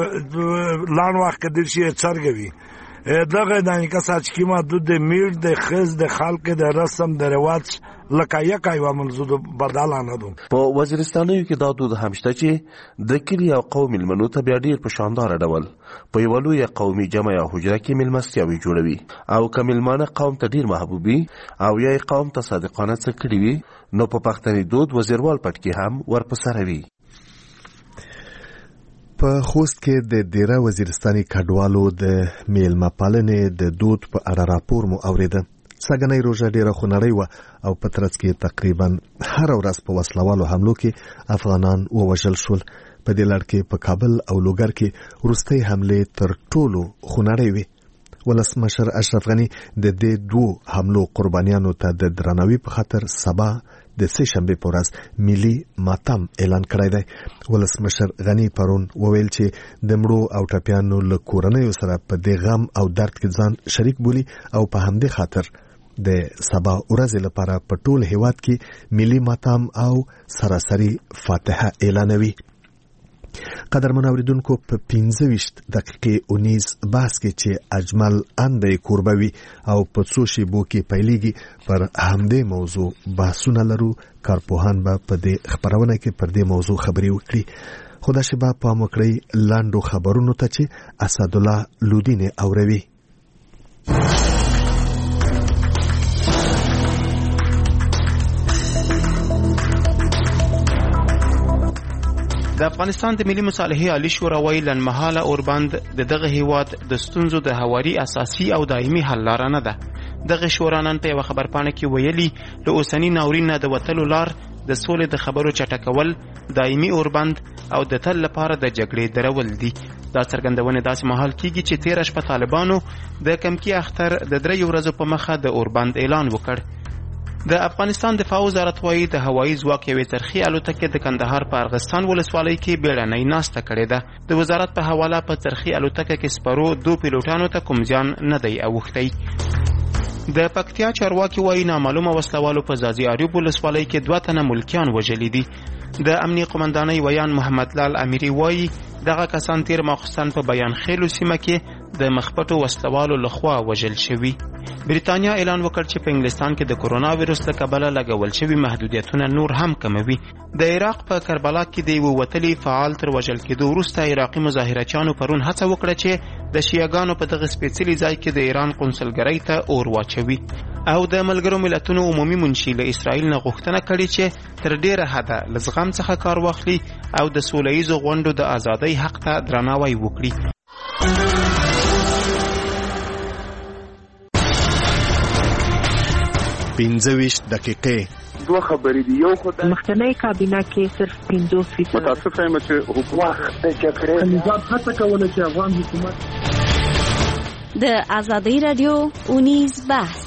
S24: لان وخت کې د شي څرګوي دغه دانی کا ساج کیما د میړ د خز د خلک د رسم د رواج لکه یکای و منزود بدلانه دو.
S4: په وزیرستانیو کې دا دود همشته چې د کلی او قوم ملمنو ته بیا ډیر په شاندار ډول په یو لوی قومي جمع یا حجره کې ملمستیاوي جوړوي او کملمانه قوم ته ډیر محبوبي او یا قوم ته صادقانه څه کړی وي نو په پښتني دود وزیروال پټ کې هم ورپسروي.
S1: په خوست کې د ډیره وزیرستاني کډوالو د میلمه پالنې د دود په اړه راپور مو اوریده. سګنۍ روژه ډیره خونړۍ وه او په ترڅ کې تقریبا هر ورځ په وسلوالو حملو کې افغانان ووژل شول. په دې لړ کې په کابل او لوګر کې وروستۍ حملې تر ټولو خونړۍ وې. ولسمشر اشرف غني د دې دوو حملو قربانیانو ته د درناوي په خاطر سبا د سه شنبه په ورځ ملي ماتم اعلان کړی دی. ولسمشر غنی پرون وویل چې د مړو او ټپیانو له کورنیو سره په دې غم او درد کې ځان شریک بولي او په همدې خاطر د سبا ورځې لپاره په ټول هیواد کې ملي ماتم او سراسري فاتحه اعلانوي. قدرمن اوریدونکو په 15 دقیقې اونیز بحث کې چې اجمل انبه قربوي او په څو شیبو کې پیلېږي پر همدې موضوع بحثونه لرو. کارپوهان به په دې خبرونه کې پر دې موضوع خبرې وکړي. خو دا شیبه پام وکړئ لاندو خبرونو ته چې اسدالله لودین اوروي.
S2: د افغانستان د ملي مصالحې عالی شورا وایي لنډمهاله اوربند د دغه هیواد د ستونزو د هواري اساسي او دایمي حل لاره نه ده. دغه شورا نن په یوه خبرپاڼه کې ویلي له اوسني ناورین نه د وتلو لار د سولې د خبرو چټکول، دایمي اوربند او د تل لپاره د جګړې درول دي. دا څرګندونه داسې مهال کیږي چې تېره شپه طالبانو د کمکی اختر د 3 ورځو په مخه د اوربند اعلان وکړ. د افغانستان دفاع وزارت وایي د هوایي ځواک یوې ترخی الوتکې د کندهار په ارغستان ولسوالۍ کې بیړنۍ ناسته کړې ده. د وزارت په حواله په ترخی الوتکه کې سپرو 2 پیلوټانو ته کوم زیان نه دی اوښتی. د پکتیا چارواکي وایي نامعلومه وسلوالو په ځاځي اریوب ولسوالۍ کې 2 تنه ملکیان وژلي دي. د امنیه قومندانۍ ویان محمد لال امیری وایي دغه کسان تیر ماخستان په بیان خیلو سیمه کې د مخپټو وسلوالو لخوا وژل شوي. بریتانیا اعلان وکړ چې په انګلستان کې د کرونا وایرس له کبله لګول شوي محدودیتونه نور هم کموي. د عراق په کربلا کې د یو وتلي فعال تر وژل کېدو وروسته عراقي مظاهرچیانو پرون هڅه وکړه چې د شیعاګانو په دغه سپېڅلي ځای کې د ایران قونسلګرۍ ته اور واچوي. او د ملګرو ملتونو عمومي منشي له اسرائیل نه غوښتنه کړې چې تر ډیره حده له زغم څخه کار واخلي او د سوله ییزو غونډو د ازادۍ حق ته درناوی وکړي.
S6: دقیقې 2 خبرې دي. یو خدای
S8: مخکنی کابینه کې صرف 50%
S6: متاسف یم چې حکومت د جګړې نظام هڅه کوله چې افغان حکومت
S10: د ازادۍ رادیو اونیز بحث.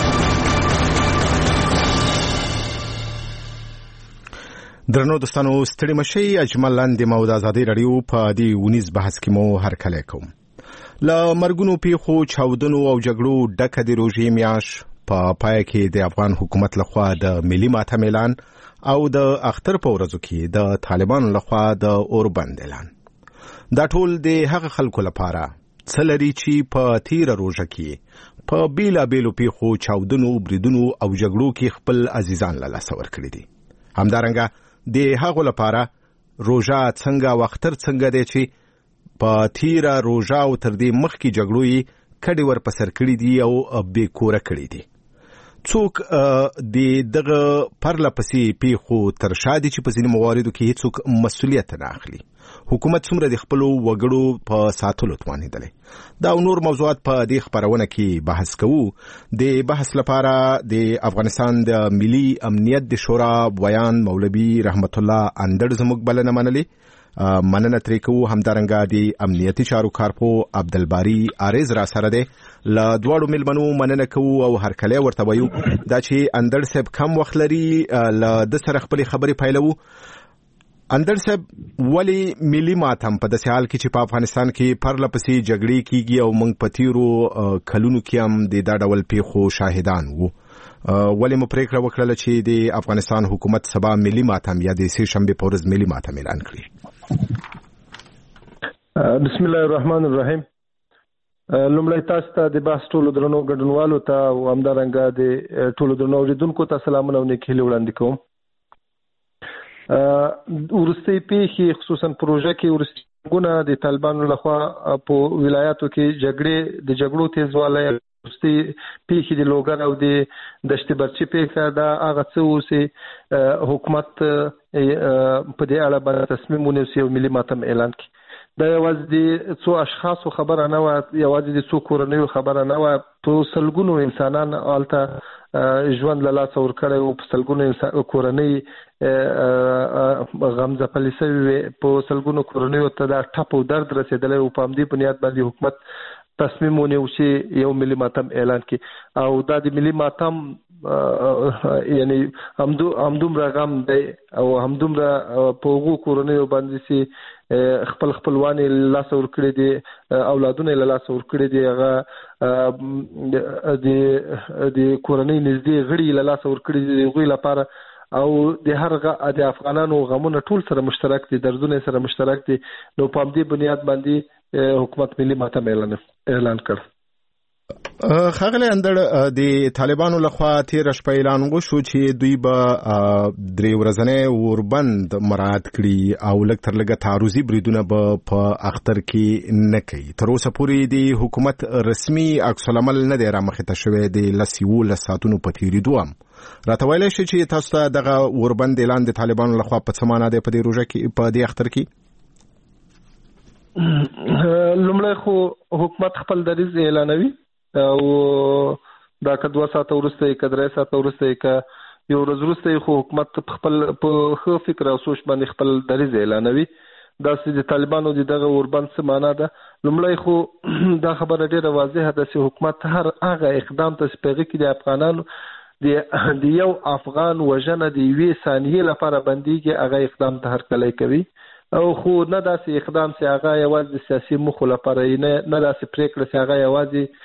S22: درنو دوستانو ستړي مشي اجمل لاندې مو د ازادۍ رادیو په دې اونیز بحث کې مو هرکلی کوم. له مرګونو پیښو چاودنو او جګړو ډکه د روژې میاشت په پای کې د افغان حکومت لخوا د ملي ماتم اعلان او د اختر په ورځو کې د طالبانو لخوا د اوربند اعلان. دا ټول د هغه خلکو لپاره څه لري چې په تیره روژه کې په بیلابیلو پیښو چاودنو بریدونو او جګړو کې خپل عزیزان له لاسه ورکړي دي. همدارنګه د هغو لپاره روژه څنګه او اختر څنګه دی چې په تیره روژه او تر دې مخکې جګړو یې کډې ورپسر کړي دي او بې کوره کړي دي. څوک د دغه پرله پسې پیښو تر شا دي چې په ځینې مواردو کې هیڅوک مسؤلیت نه اخلي. حکومت څومره د خپلو وګړو په ساتلو توانېدلی. دا نور موضوعات په دې خبرونه کې بحث کوو. د بحث لپاره د افغانستان د ملي امنیت د شورا ویان مولوي رحمت الله اندړ زموږ بلنه منلې. مننه ترې کوو. همدارنګه د امنیتي چارو کارپو عبدالباري عارض را سره دی. له دواړو مېلمنو مننه کوو او هرکلی ورته وایو دا چې اندړ صاحب کم وخت لري له ده سره خپلې خبرې پیلوو. اندړ صاحب ولې ملي ماتم په داسې حال کې چې په افغانستان کې پرله پسې جګړې کیږي او موږ په تیرو کلونو کې هم د دا ډول پیښو شاهدان وو، ولې مو پریکړه وکړله چې د افغانستان حکومت سبا ملي ماتم یا د سې شنبې په ورځ ملي ماتم اعلان کړي؟
S9: بسم الله الرحمن الرحیم. لومړی تاسو ته د بحث ټولو درنو ګډونوالو ته او همدارنګه د ټولو درنو اوریدونکو ته سلامونه او نیک هیلې وړاندې کوم. ورستۍ پیښې خصوصا پروژه کې ورستۍ جنګونه د طالبانو لخوا په ولایاتو کې جګړو تیزوالی ورستۍ پیښې د لوګر او د دشت برچي پیښه دا هغه څه و چې حکومت په دې اړه باندې تصمیم ونیسي او ملي ماتم اعلان کړي. دا یوازې د څو اشخاصو خبره نه وه، یوازې د څو کورنیو خبره نه وه، په سلګونو انسانان هلته ژوند له لاسه ورکړی و، په سلګونو کورنۍ غمځپلې سوې وې، په سلګونو کورنیو ته دا ټپ او درد رسېدلی و. په همدې بنیاد باندې حکومت تصمیم ونیو چې یو ملي ماتم اعلان کړي او دا د ملي ماتم یعنی همدومره غم دی او همدومره په هغو کورنیو باندې چې خپل خپلوان یې لاسه ورکړي دي اولادونه یې له لاسه ورکړي دي هغه د کورنۍ نږدې غړي یې له لاسه ورکړي دي د هغوی لپاره او د افغانانو غمونه ټول سره مشترک دي دردونه سره مشترک دي نو په همدې بنیاد باندې حکومت ملي ماتم اعلان کړ.
S22: خغلی اندړ د طالبانو لخوا تیر شپه اعلان وشو چې دوی به 3 ورځې اوربند مراعات کړي او لږ تر لږه تعرضي بریدونه به په اختر کې نه کوي. تر اوسه پورې د حکومت رسمي عکس العمل نه دی رامخته شوی د 11 ساعتونو په تیریدو هم راته ویلی شي چې تاسو ته دغه اوربند اعلان د طالبانو لخوا په څه معنا دی په دې روژه کې په دې اختر کې؟
S9: لومړی خو حکومت خپل دریځ اعلانوي او دا که 2 ساعته وروسته یې که 3 ساعته وروسته یې که یو ورځ وروسته یې خو حکومت خپل په ښه فکر او سوچ باندې خپل دریځ اعلانوي. داسې د طالبانو د دغه اوربند څه معنا ده؟ لومړی خو دا خبره ډېره واضحه ده چې حکومت هر هغه اقدام ته چې په هغې کې د افغانانو د یو افغان وژنه د 1 ثانیې لپاره بندیږي هغه اقدام ته هرکلی کوي او خو نه داسې اقدام چې هغه یوازې د سیاسي موخو لپاره نه داسې پرېکړه چې هغه یوازې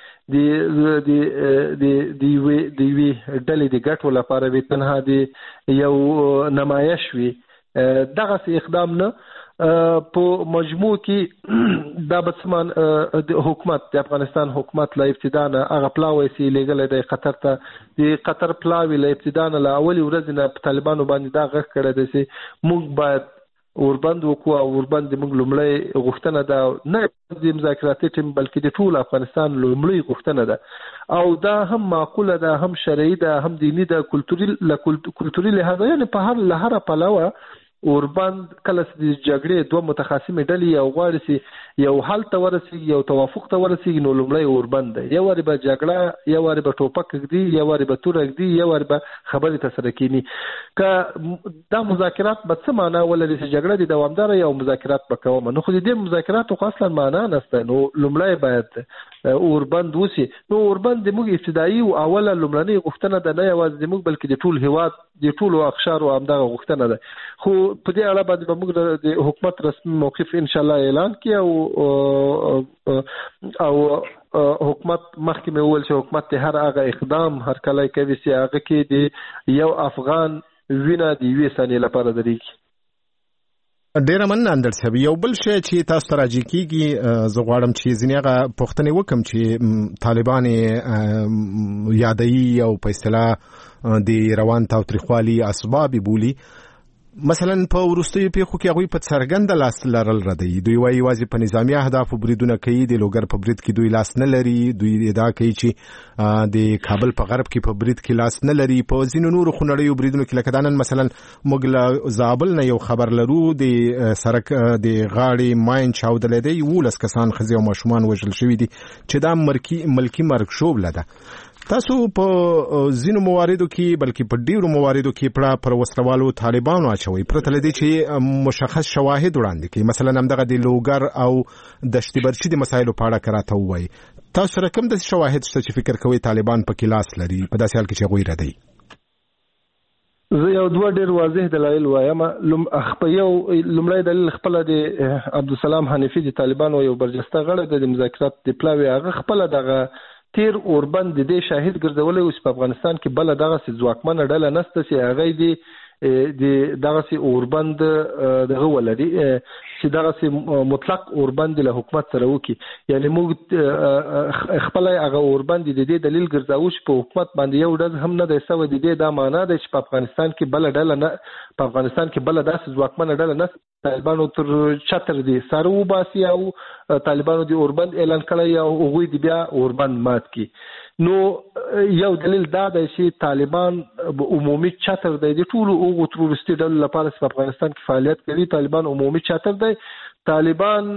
S9: د یوې ډلې د ګټو لپاره وي تنها د یو نمایش وي دغسې اقدام نه په مجموع کې دا بسمان د حکومت د افغانستان حکومت له ابتدا نه هغه پلاوی چې لېږلی دی قطر ته د قطر پلاوی له ابتدا نه له اولې ورځې نه په طالبانو باندې دا غږ کړی دی چې موږ باید اوربند وکړو او اوربند زموږ لومړی غوښتنه ده نه د مذاکراتي ټیم بلکې د ټول افغانستان لومړی غوښتنه ده او دا هم معقوله ده هم شرعي ده هم دیني ده کلتوري لحاظه یعنی له هره پلوه اوربند کله چې د جګړې 2 متخاصمې ډلې یو غواړي چې یو حل ته ورسېږي یو توافق ته ورسېږي نو لومړی اوربند دی یو وارې به جګړه یو وارې به ټوپک ږدي یو وارې به توره ږدي یو وارې به خبرې ته سره کینی که دا مذاکرات به څه معنا ولري چې جګړه د دوامداره یو مذاکرات به کوم نو خو د دې مذاکراتو خو اصلا معنا نشته نو لومړی باید اوربند وسی نو اوربند زموږ ابتدایي او اوله لومړنۍ غوښتنه ده نه یوازې زموږ بلکې د ټول هیواد د ټولو اقشارو همدغه غوښتنه ده خو په دې اړه باندې به موږ د حکومت رسمي موقف ان شاء الله اعلان کړي او حکومت مخکې مې وویل چې حکومت د هر هغه اقدام هرکلی کوي چې هغه کې د یو افغان وینه د 1 ثانیې لپاره درېږي.
S22: ډیره مننه اندر صاحب. یو بل شی چې تاسو ته راجع کیږي زه غواړم چې ځینې هغه پوښتنې وکړم چې طالبان یادوي او په اصطلاح د روان تاوتریخوالي اسباب بولي مثلا په وروستیو پیښو کې هغوی په څرګنده لاس لرل ردوي دوی وایي یوازې په نظامي اهدافو بریدونه کوي د لوګر په برید کې دوی لاس نه لري دوی ادعا کوي چې د کابل په غرب کې په برید کې لاس نه لري په ځینو نورو خونړیو بریدونو کې لکه دا نن مثلا موږ له زابل نه یو خبر لرو د سرک د غاړې ماین چاودلی دی 11 کسان ښځې او ماشومان وژل شوي دي چې دا ملکي مرګ شوبله ده. تاسو په ځینو مواردو کې بلکې په ډیرو مواردو کې پړه پر وسروالو طالبانو اچوي پرته له دې چې مشخص شواهد وړاندې کوي مثلا همدغه د لوګر او دشت برچي د مسایلو په اړه کراته وایي تاسو سره کوم د شواهد شته چې فکر کوي طالبان په کې لاس لري په داسې حال کې چې هغوی ردوي؟
S9: زه یو 2 ډېر واضح دلایل وایم. یو لومړی دلیل خپل د عبدالسلام حنیفي د طالبانو یو برجسته غړی د مذاکرات د پلاوی هغه خپل دغه تیر اوربند د دې شاهد ګرځولې اوس په افغانستان کې بل دغه ځواکمنه ډله نشته چې هغه د دغه اوربند دغه ولري چې دغه مطلق اوربند له حکومت سره وکي یعنی موږ خپل هغه اوربند د دې دلیل ګرځاو چې په حکومت باندې یو ډز هم نه دی سوی د دې دا معنا ده چې په افغانستان کې بل ډله نه په افغانستان کې بل داسې ځواکمنه ډله نه طالبانو تر چتر دي سره وباسي او طالبانو د اوربند اعلان کړی او هغوی د بیا اوربند مات کی نو یو دلیل دا دی چې طالبان عمومي چتر دی د ټولو هغو تروریستي ډلو لپاره چې په افغانستان کې فعالیت کوي طالبان عمومي چتر دی طالبان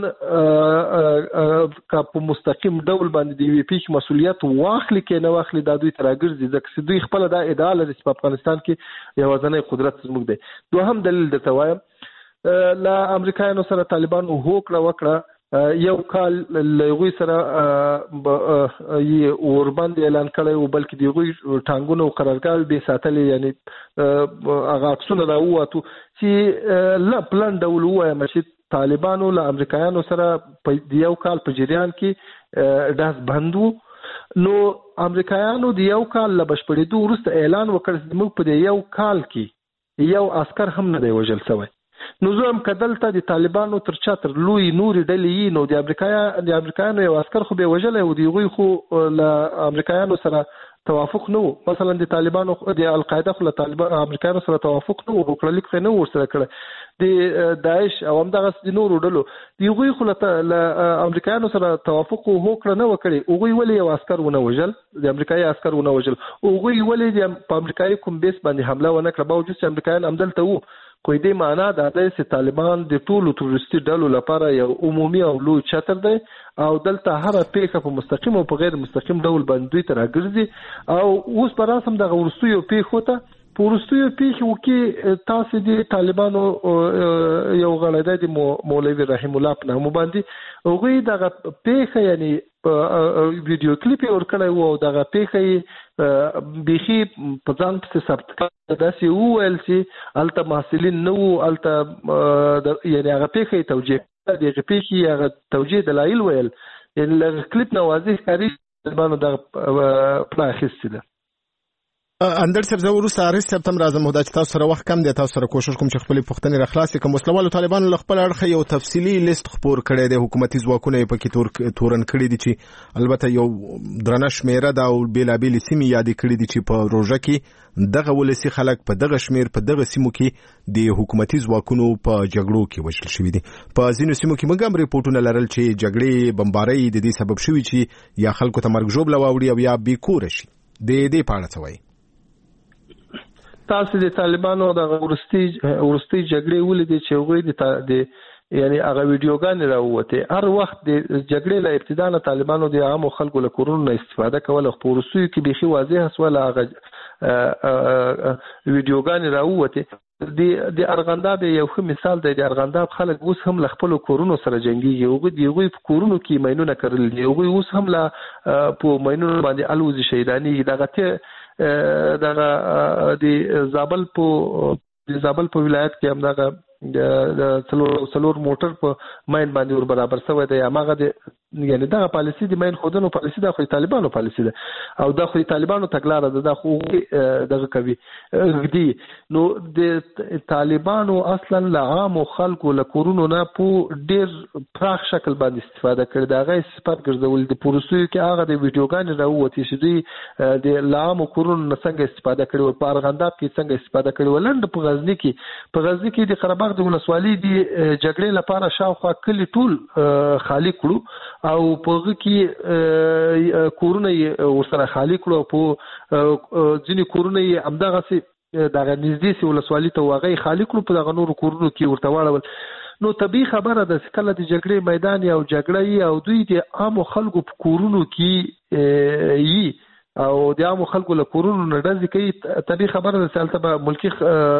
S9: که په مستقیم ډول باندې د وی پی مسؤلیت واخلي کې نه واخلي دا دوی تراګرځي ځکه دوی خپل دا ادعا لري چې په افغانستان کې یوازینی قدرت زموږ دی. دوهم دلیل درته وایم له امریکایانو سره طالبان هوکړه وکړه یو کال لغوی سره وربند اعلان کړی او بلکې دغوی ټانګونه او قرارګاه به ساتلې، یعنی هغه عکسونه راووتو چې لا پلان ډول وایم چې طالبانو له امریکایانو سره په یو کال په جریان کې داس بندو. نو امریکایانو د یو کال له بشپړېدو وروسته اعلان وکړ چې موږ په یو کال کې یو عسکر هم نه دی وژل شوی. نو زه هم کدلته د طالبانو تر چا تر لوی نوري ډلې نو د امریکایانو یو عسکر خو به وژلی او د هغوی خو له امریکایانو سره توافق نه وو. مثلا د طالبانو د القاعده خو له امریکایانو سره توافق نه وو، وکړلیک خو نه ورسره کړی. د داعش او همدغه د نورو ډلو د هغوی خو له امریکایانو سره توافق وکړه نه وکړي. هغوی ولې یو عسکر ونه وژل، د امریکایي عسکر ونه وژل؟ هغوی ولې په امریکایي کوم بیس باندې حمله ونه کړه باوجود چې امریکایان همدلته وو؟ خو دې معنا دا ده چې طالبان د ټولو تروریستي ډلو لپاره یو عمومي او لوی چتر دی او دلته هره پیښه په مستقیم او په غیر مستقیم ډول باندې دوی ته راګرځي. او اوس په راسم دغه وروستیو پیښو ته په وروستیو پیښو کې تاسو د طالبانو یو غړی د مولوي رحیم الله په نامه باندې هغوی دغه پیښه یعنی ویډیو کلیپ یې ورکړی و او دغه پیښه بیخي په ځان پسې ثبت کړی، داسې وویل چې هلته محصلین نه وو، هلته یعنی هغه پیښه یې توجیه کړه، د هغې پیښې هغه توجیه دلایل ویل، یعنی له کلیپ نه واضح ښکاري طالبانو دغه پړه اخیستې ده.
S22: اندر صاحب زه وروسته عارض صاحب ته هم راځم، خو دا چې تاسو سره وخت کم دی تاسو سره کوشش کوم چې خپلې پوښتنې راخلاصې کړم. وسلوالو طالبانو له خپل اړخه یو تفصیلي لیست خپور کړی دی، حکومتي ځواکونه یې پکې تورن کړي دي چې البته یو درنه شمېره ده او بېلابېلې سیمې یادې کړي دي چې په روژه کې دغه ولسي خلک په دغه شمېر په دغه سیمو کې د حکومتي ځواکونو په جګړو کې وژل شوي دي. په ځینو سیمو کې موږ هم ریپورټونه لرل چې جګړې بمبارۍ د دې سبب شوي چې یا خلکو ته مرګ ژوبله واوړي او یا بېکوره شي. د دې په اړه څه وایي؟
S9: تاسو د طالبانو د ورستي جګړې ولیدې چې هغوی د یعنی هغه ویډیوګانې راووتې. هر وخت د جګړې له ابتدا نه طالبانو د عامو خلکو له کورونو نه استفاده کوله، خو په وروستیو کې بیخي واضحه سوله هغه ویډیوګانې راووتې. د ارغنداب یو ښه مثال دی. د ارغنداب خلک اوس هم له خپلو کورونو سره جنګېږي، د هغوی په کورونو کې ماینونه کرل دي، هغوی اوس هم په ماینونو باندې الوزي شهیدانېږي. دغه د زابل په ولایت کې هم دغه د څلور موټر په ماین باندې ور برابر شوی دی. هماغه د یعنی دغه پالیسي د ماین خودنو پالیسي ده، خو طالبانو پالیسي ده او دا خو طالبانو تګلاره ده، دا خو دغه کوي دي. نو د طالبانو اصلا له عامو خلکو له کورونو نه په ډیر پراخ شکل باندې استفاده کړي. دا غي صفات ګرځول د پروسوي کې هغه د ویډیوګانې راووتې چې دوی د عامو کورونو نه څنګه استفاده کړي او په ارغنداب کې څنګه استفاده کړي. ولند په غزنی کې د قره باغ د ولسوالۍ د جګړې لپاره شاوخوا کلی ټول خالی کړو او په کې کورونه ورسره خالی کړو. په ځینې کورونه یې همدغه سي دغه نږدې سي ولسوالۍ ته واغې خالی کړو، په دغه نورو کورونو کې ورته واړول. نو طبيعي خبره ده چې کله د جګړې میدان او جګړه او دوی د عامو خلکو په کورونو کې او د عامو خلکو له کورونو نه ډزې کوي، طبیعي خبره ده چې هلته به ملکي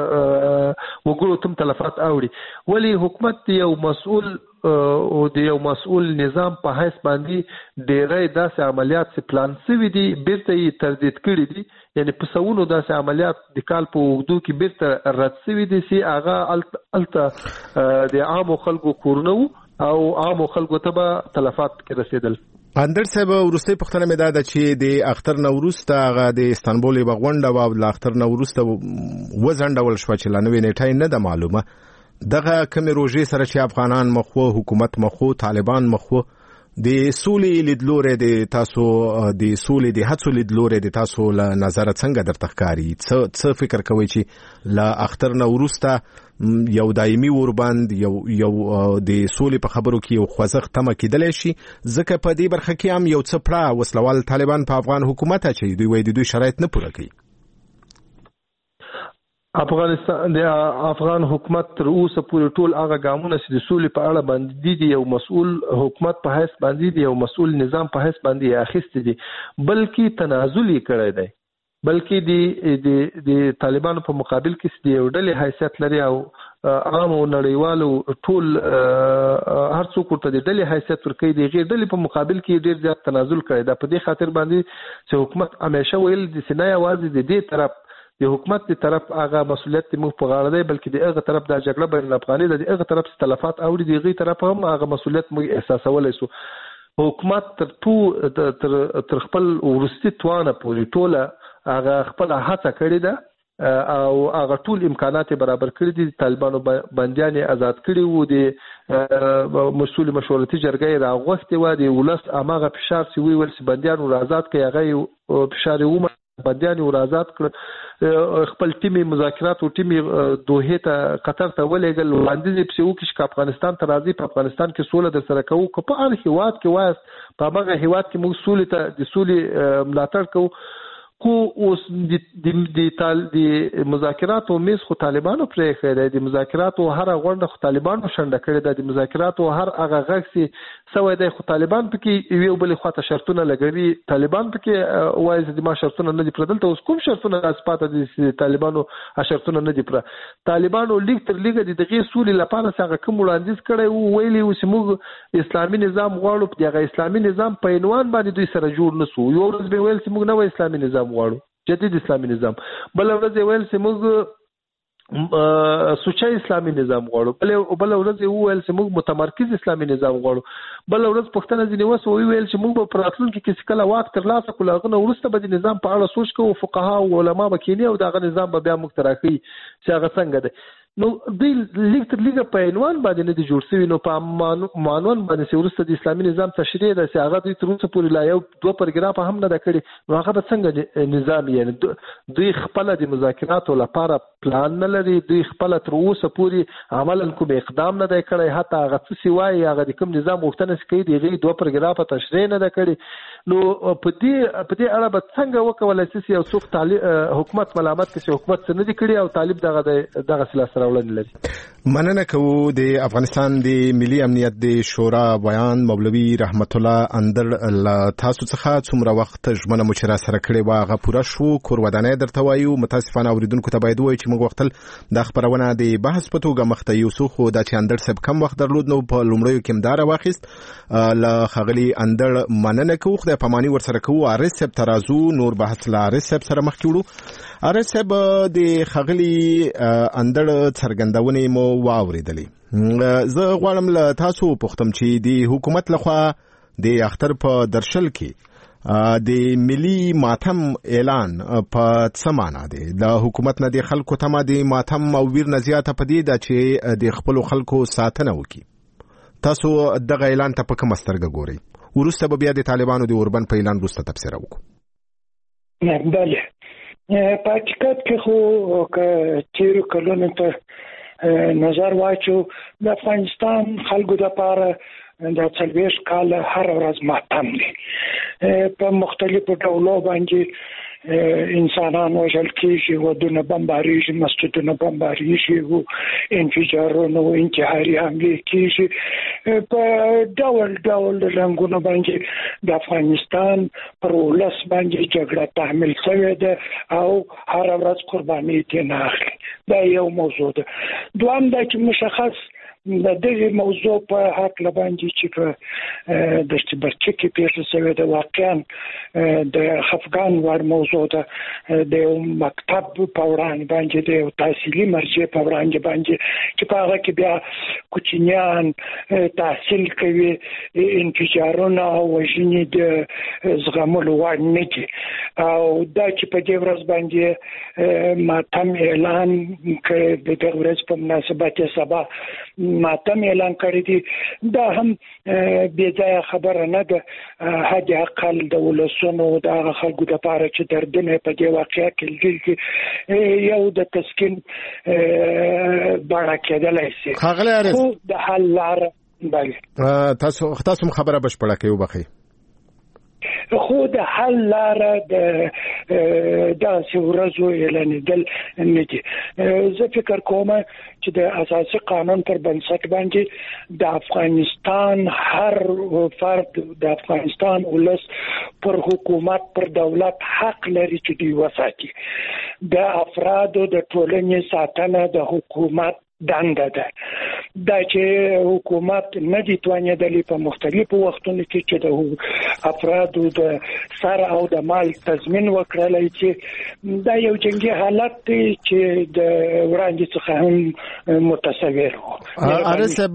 S9: وګړو تم تلفات اوړي. ولی حکومت یو مسؤل او د یو مسؤل نظام په حیث باندې ډېرې داسې عملیات چې پلان شوي دي بیرته یې تردید کړي دي، یعنی په سوونو داسې عملیات د کال په اوږدو کې بیرته رد شوي دي چې هغه هلته د عامو خلکو کورونه او عامو خلکو ته به تلفات کې رسېدل.
S22: اندر صاحب وروستۍ پوښتنه مې دا ده چې د اختر نه وروسته هغه د استانبول یوه غونډه وه او له اختر نه وروسته وځنډول شوه چې لا نوې نیټه یې نه ده معلومه. دغه کمې روژې سره چې افغانان مخ وو، حکومت مخ وو، طالبان مخ وو، د سولې لیدلوری د تاسو د سولې د هڅو لیدلوری د تاسو له نظره څنګه درته ښکاري؟ څه فکر کوئ چې له اختر نه وروسته یو دایمي وربند یو د سولې په خبرو کې یو خوځښت تمه کېدلی شي؟ ځکه په دې برخه کې هم یو څه پړه وسلوال طالبان په افغان حکومت اچوي، دوی وایي د دوی شرایط نه پوره کوي.
S9: افغانستان د افغان حکومت تر اوسه پورې ټول هغه ګامونه چې د سولې په اړه باندې دي یو مسؤل حکومت په حیث باندې دي، یو مسؤل نظام په حیث باندې اخیستي دي، بلکې تنازل یې کړی دی. بلکې د طالبانو په مقابل کې د یو ډلې حیثیت لري او عام او نړیوالو ټول هر څوک ورته د ډلې حیثیت ورکوي. د غیر ډلې په مقابل کې ډیر زیات تنازل کړی دا په دې خاطر باندې چې حکومت همیشه ویل د سینه یوازې د دې طرف د حکومت د طرف هغه مسولیت موږ په غاړه دی، بلکې د هغه طرف د جګړه بین الافغاني د هغه طرف تلفات او د هغه طرف هم هغه مسولیت موږ احساسولای شو. حکومت تر خپل ورستي توانه پورې ټوله هغه خپل هڅه کړې ده او هغه ټول امکانات برابر کړی دي. طالبانو بندیان آزاد کړي وو، د مسؤل مشورتي جرګې راغوښتي و، د ولس اماغه فشار سی ویل سی بندیان آزاد کړي، هغه فشار و بندیان آزاد کړ. خپل ټیمي مذاکرات او ټیمي دوحه ته قطر ته ولېګل وړاندې په وکړي چې افغانستان ته راځي، په افغانستان کې سوله در سره کوو، که په هر هیواد کې وایي په هغه هیواد کې موږ سولې ته د سولې ملاتړ کوو. خو اوس د مذاکراتو میز خو طالبانو پرې خېره، د مذاکراتو هر غونډه خو طالبانو شنډه کړې ده، د مذاکراتو هر هغه غږ سي سوي ده خو طالبان پکې یو بل خواته شرطونه لګوي. طالبان پکې وایي چې ما شرطونه نه دي پر دلته اوس کوم شرطونه راځپاته دي طالبانو شرطونه نه دي پر طالبانو لیک تر لیګه د دغه سولې لپاره څنګه کوم وړاندیز کړي ویلي او چې موږ اسلامي نظام غواړو، په دغه اسلامي نظام په عنوان باندې دوی سره جوړ نسو. یو ورځ به ویل چې موږ نو اسلامي نظام غواړو، جدید اسلامي نظام، بل ورځ ویل چې موږ سوچه اسلامي نظام غواړو، بل ورځ ویل چې موږ متمرکز اسلامي نظام غواړو، بل ورځ پښتنه ځینې وسو ویل چې موږ په راتلونکي کې کله واک ترلاسه کړو هغه ورسته به د نظام په اړه سوچ کوو، فقها او علما به کینی او دغه نظام به بیا موږ تراخي چې هغه څنګه ده. نو دوی لیک تر لیګه په عنوان باندې نه دي جوړ شوي، نو په معنون باندې چې ورسته د اسلامي نظام تشریح ده چې هغه دوی تر اوسه پورې لا یو دوه پاراګراف هم نه ده کړي، نو هغه به څنګه نظام یعنی دوی خپل د مذاکراتو لپاره پلان نه لري، دوی خپل تر اوسه پورې عملاً کوم اقدام نه دی کړی، حتی هغه څه سوای هغه د کوم نظام وختنه کوي دغه دوه پاراګراف تشریح نه ده کړي. نو په دې اړه به څنګه وکولای شي یو څوک حکومت ملامت کوي چې حکومت څه نه دی کړی او طالب دغه سلسله وړاندې لري.
S22: مننه کوو د افغانستان د ملي امنیت د شورا بیان مولوي رحمت الله اندر تاسو څخه څومره وخت ژمنه مو چې را سره کړې وه هغه پوره شو؟ کور ودانۍ درته وایو، متاسفانه اوریدونکو ته باید ووایو چې موږ وختل دا خپرونه د بحث په توګه مخ ته یوسو، خو دا چې اندر صاحب کم وخت درلود نو په لومړیو کې مدار واخیست له ښاغلي اندر مننه کوو، خدای پاماني ورسره کوو. عارض صاحب ترازو نور بحث له عارض صاحب سره مخ کړو. عارض صاحب د ښاغلي اندر څرګندونې مو واوریدلې، زه غواړم له تاسو پوښتم چې د حکومت لخوا د اختر په درشل کې د ملي ماتم اعلان په څه معنا دی؟ د حکومت نه د خلکو تمه د ماتم او ویر نه زیاته پدې ده چې د خپل خلکو ساتنه وکړي. تاسو دغه اعلان ته په کومه سترګه ګورئ؟ وروسته به بیا د طالبانو د اوربند په اعلان وروسته تفسیر وکړو.
S3: بله، په حقیقت کې خو که تیرو کلونو ته نظر واچو د افغانستان خلکو دپاره د 40 کال هر ورځ ماتم دی، په مختلفو ډولو باندې انسانان وژل کېږي، ودونه بمباریږي، مسجدونه بمباریږي، انفجارونه او انتحاري حملې کېږي، په ډول ډول رنګونو باندې د افغانستان پر ولس باندې جګړه تحمیل شوې ده او هر ورځ قرباني ترې نه اخلي. دا یو موضوع ده. دویم دا چې مشخص د دغه موضوع په حق لباندې چې په دشت برچه کې پیښه شوې ده، واقعا د خفګان وړ موضوع ده، د یو مکتب په وړاندې باندې د یو تحصیلي مرجع په وړاندې باندې چې په هغه کې بیا کوچنیان تحصیل کوي، انفجارونه او وژنې د زغملو وړ نه دي، او دا چې په دې ورځ باندې ماتم اعلان کړی د دغه ورځ په مناسبت سبا ماتم اعلان کړی دی، دا هم بې ځایه خبره نه ده. حد اقل د ولسونو د خلکو دپاره چې دردونه په دې واقعه کې لیدل یو د تسکین بڼه کېدلی شي، خو د حل لاره بله
S22: تاسو خبره بشپړه کوي وبخئ،
S3: خو د حل لاره د داسې ورځو اعلانېدل نه دي. زه فکر کوم چې د اساسي قانون پر بنسټ باندې د افغانستان هر فرد د افغانستان ولس پر حکومت پر دولت حق لري چې دی وساتي. د افرادو د ټولنې ساتنه د حکومت دنده ده. دا چې حکومت نه دي توانېدلی په مختلفو وختونو کې چې د افرادو د سر او د مال تضمین وکړلی چې دا یو جنګي حالت دی چې د وړاندې څخه هم متصور و.
S22: ارسب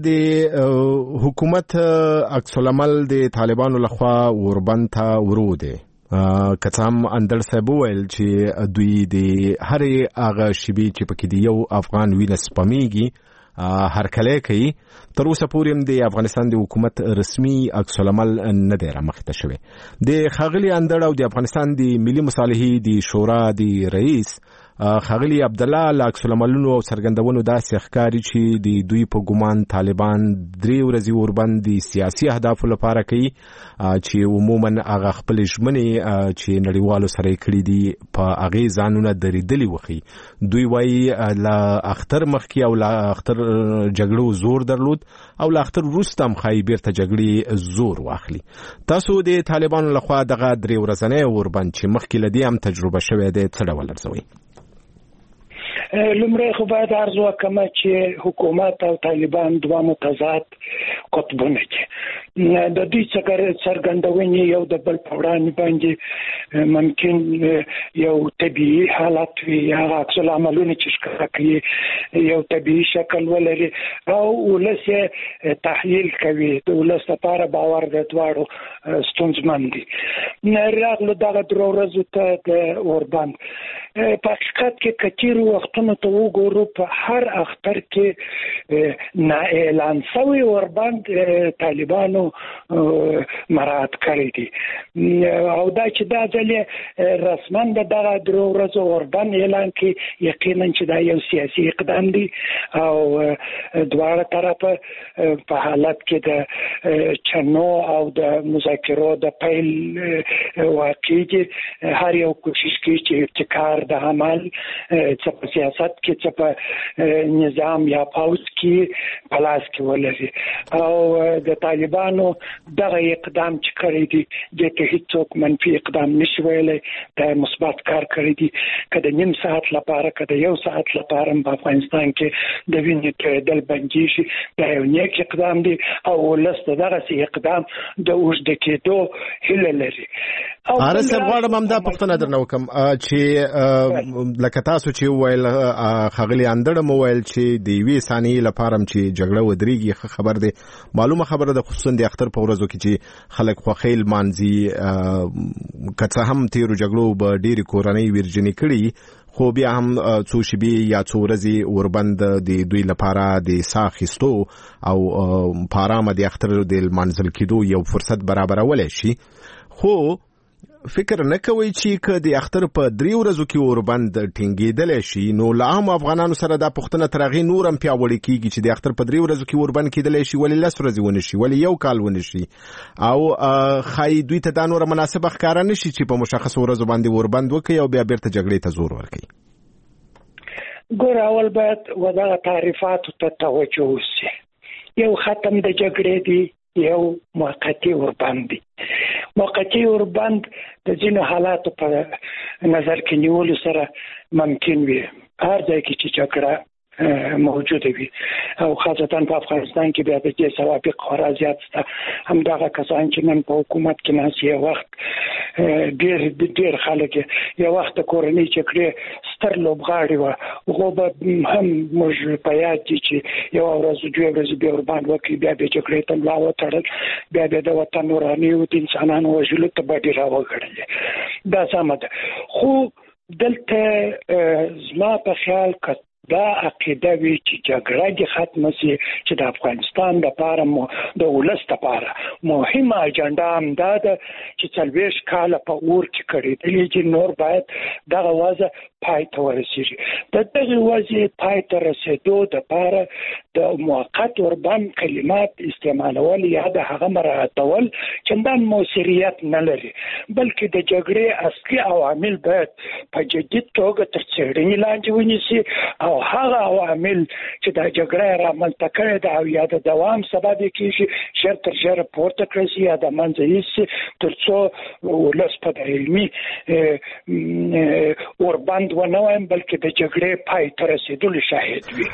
S22: د حکومت عکس العمل د طالبانو لخوا اوربند ته ورو دی. کڅام اندر صاحب ویل چې دوی د هرې هغه شیبې چې پکې دی یو افغان وینه سپمیږي هرکلی کوي. تر اوسه پورې هم د افغانستان د حکومت رسمي عکس العمل نه دی رامخته شوی. د ښاغلي اندړ او د افغانستان د ملي مصالحې د شورا د رئیس ښاغلي عبدالله له عکس العملونو او څرګندونو داسې ښکاري چې د دوی په ګمان طالبان 3 ورځې اوربند د سیاسي اهدافو لپاره کوي چې عموما هغه خپلې ژمنې چې نړیوالو سره یې کړي دي په هغې ځانونه درېدلي وښي. دوی وایي له اختر مخکې او له اختر جګړو زور درلود او له اختر وروسته هم ښایي بیرته جګړې زور واخلي. تاسو د طالبانو لخوا دغه 3 ورځنی اوربند چې مخکې له دې هم تجربه شوی دی څه ډول ارزوئ؟
S3: لومړی خو باید عرض وکړم چې حکومت او طالبان دوه متضاد قطبونه دي. د دوی څرګندونې یو د بل په وړاندې باندې ممکن یو طبیعي حالت وي، هغه عکس العملونه چې ښکاره کوي یو طبیعي شکل ولري او ولس یې تحلیل کوي. د ولس لپاره باور د دواړو ستونزمن دي. راغلو دغه 3 ورځو ته د اوربند په حقیقت کې کثیر وختونو ته وګورو په هر اختر کې نا اعلان شوی اوربند طالبانو مراعات کړی دي او دا چې دا ځل رسما دغه 3 ورځو اوربند اعلان کړي یقینا چې دا یو سیاسي اقدام دی او دواړه طرفه په حالت کې د چنو او د مذاکرو د پیل واقع دي. هر یو کوشش کوي چې ابتکار د عمل څه په سیاست کې څه په نظام یا پاوز کې پلاس کې ولري او د طالبانو دغه اقدام چې کړی دی د هیڅوک منفي اقدام نشي ویلای. د مثبت کار کړی دی کله نیم ساعت لپاره کله یو ساعت لپاره په افغانستان کې د وینې کېدل بندي شي. دا یو نیک اقدام دی او ولست دغه اقدام د اوږد کېدو هیله لري.
S22: ارسب غواړم هم دا پوښتنه درنه وکم چې لکه تاسو چې ویل ښاغلي اندړ مو ویل چې د یوې ثانیې لپاره چې جګړه ودرېږي خبر دی. معلومه خبره ده خصوصا د اختر په ورځو کې چې خلک خوښۍ لمانځي که څه هم تېرو جګړو به ډېرې کورنۍ ویرجنې کړي خو بیا هم څو شېبې یا څو ورځې اوربند د دوی لپاره د ساه اخیستو او په ارامه د اختر د لمانځل کېدو یو فرصت برابرولی شي. خو فکر نه کوي چې که د اختر په 3 ورځو کې اوربند ټینګېدلی شي نو له عامو افغانانو سره دا پوښتنه تر هغې نور هم پیاوړې کېږي چې د اختر په 3 ورځو کې اوربند کېدلی شي ولې 10 ورځې ونه شي ولې 1 کال ونه شي او ښایي دوی ته دا نوره مناسبه ښکاره نه شي چې په مشخصو ورځو باندې اوربند وکړي او بیا بیرته جګړې ته زور ورکړي.
S3: ګوره اول باید ودغه تعریفاتو ته توجه وشي. یو ختم د جګړې دی، یو موقتی اوربند دی. موقتی اوربند د ځینو حالاتو په نظر کې نیولو سره ممکن وي هر ځای کې چې جګړه موجوده وي او خاصتا په افغانستان کې بیا د دې سوابق خورا زیات شته. همدغه کسان چې نن په حکومت کې ناست یو وخت ډېر خلک یو وخت د کورنۍ جګړې ستر لوبغاړي وه هغو به هم موږ په یاد دي چې یو ورځ 2 ورځې بیا اوربند وکړي بیا بیا جګړې ته ملا وتړل بیا بیا د وطن ورانیو د انسانانو وژلو ته به ډېر راوګړلې. دا سمه ده خو دلته زما په خیال که دا عقیده وی چې جګړه دې ختمه شي چې د افغانستان لپاره د ولس لپاره مهمه اجنډا هم دا ده چې 40 کاله په اور کې کړېدلې چې نور باید دغه وضع پای ته ورسېږي. د دغه وضع پای ته رسېدو لپاره د موقت اوربند کلمات استعمالول یا د هغه مراعاتول چندان موثریت نه لري. بلکې د جګړې اصلي عوامل باید په جدي توګه تر څېړنې لاندې ونیسي او هغه عوامل چې دا جګړه رامنځته کړې ده او یا د دوام سبب کېږي ژر تر ژره پورته کړی شي یا د منځه یوسي تر څو ولس په علمي اوربند ونه وایم بلکې د جګړې پای ته رسېدلو شاهد وي.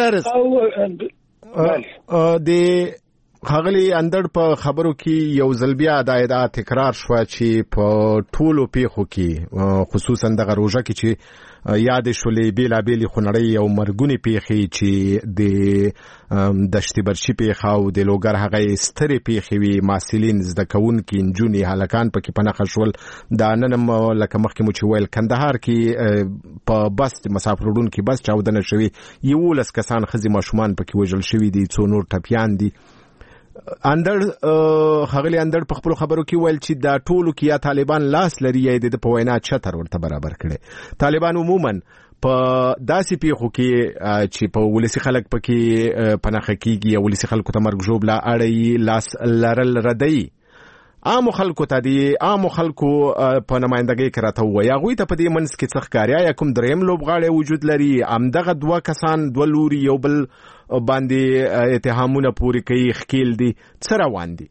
S22: ښاغلي اندړ په خبرو کې یو ځل بیا دا ادعا تکرار شوه چې په ټولو پیښو کې خصوصا دغه روژه کې چې یاد شولې بیلابېلې خونړۍ او مرګونې پیښې چې د دشت برچي پیښه او د لوګر هغه سترې پیښې وي محصلین زده کوونکي نجونې هلکان پکې په نښه شول. دا نن هم لکه مخکې مو چې ویل کندهار کې په بس مسافر وړونکي بس چاودنه شوې 11 کسان ښځې ماشومان پکې وژل شوي دي څو نور ټپیان دي. ښاغلي اندړ په خپلو خبرو کې ویل چې دا ټولو کې یا طالبان لاس لري یا د په وینا چتر ورته برابر کړي. طالبان عموما په داسې پیښو کې چې په ولسي خلک پکې پناخه کیږي یا ولسي خلکو ته مرګ ژوبله اړوي لاس لرل ردی عام خلکو ته دی عام خلکو په نمائندګۍ کې راته وایي هغوی ته په دې منځ کې څه ښکاري یا کوم دریم لوبغاړی وجود لري همدغه 2 کسان 2 لوري یو بل باندې اتهامونه پورې کوي ښکیل دي څه روان دي؟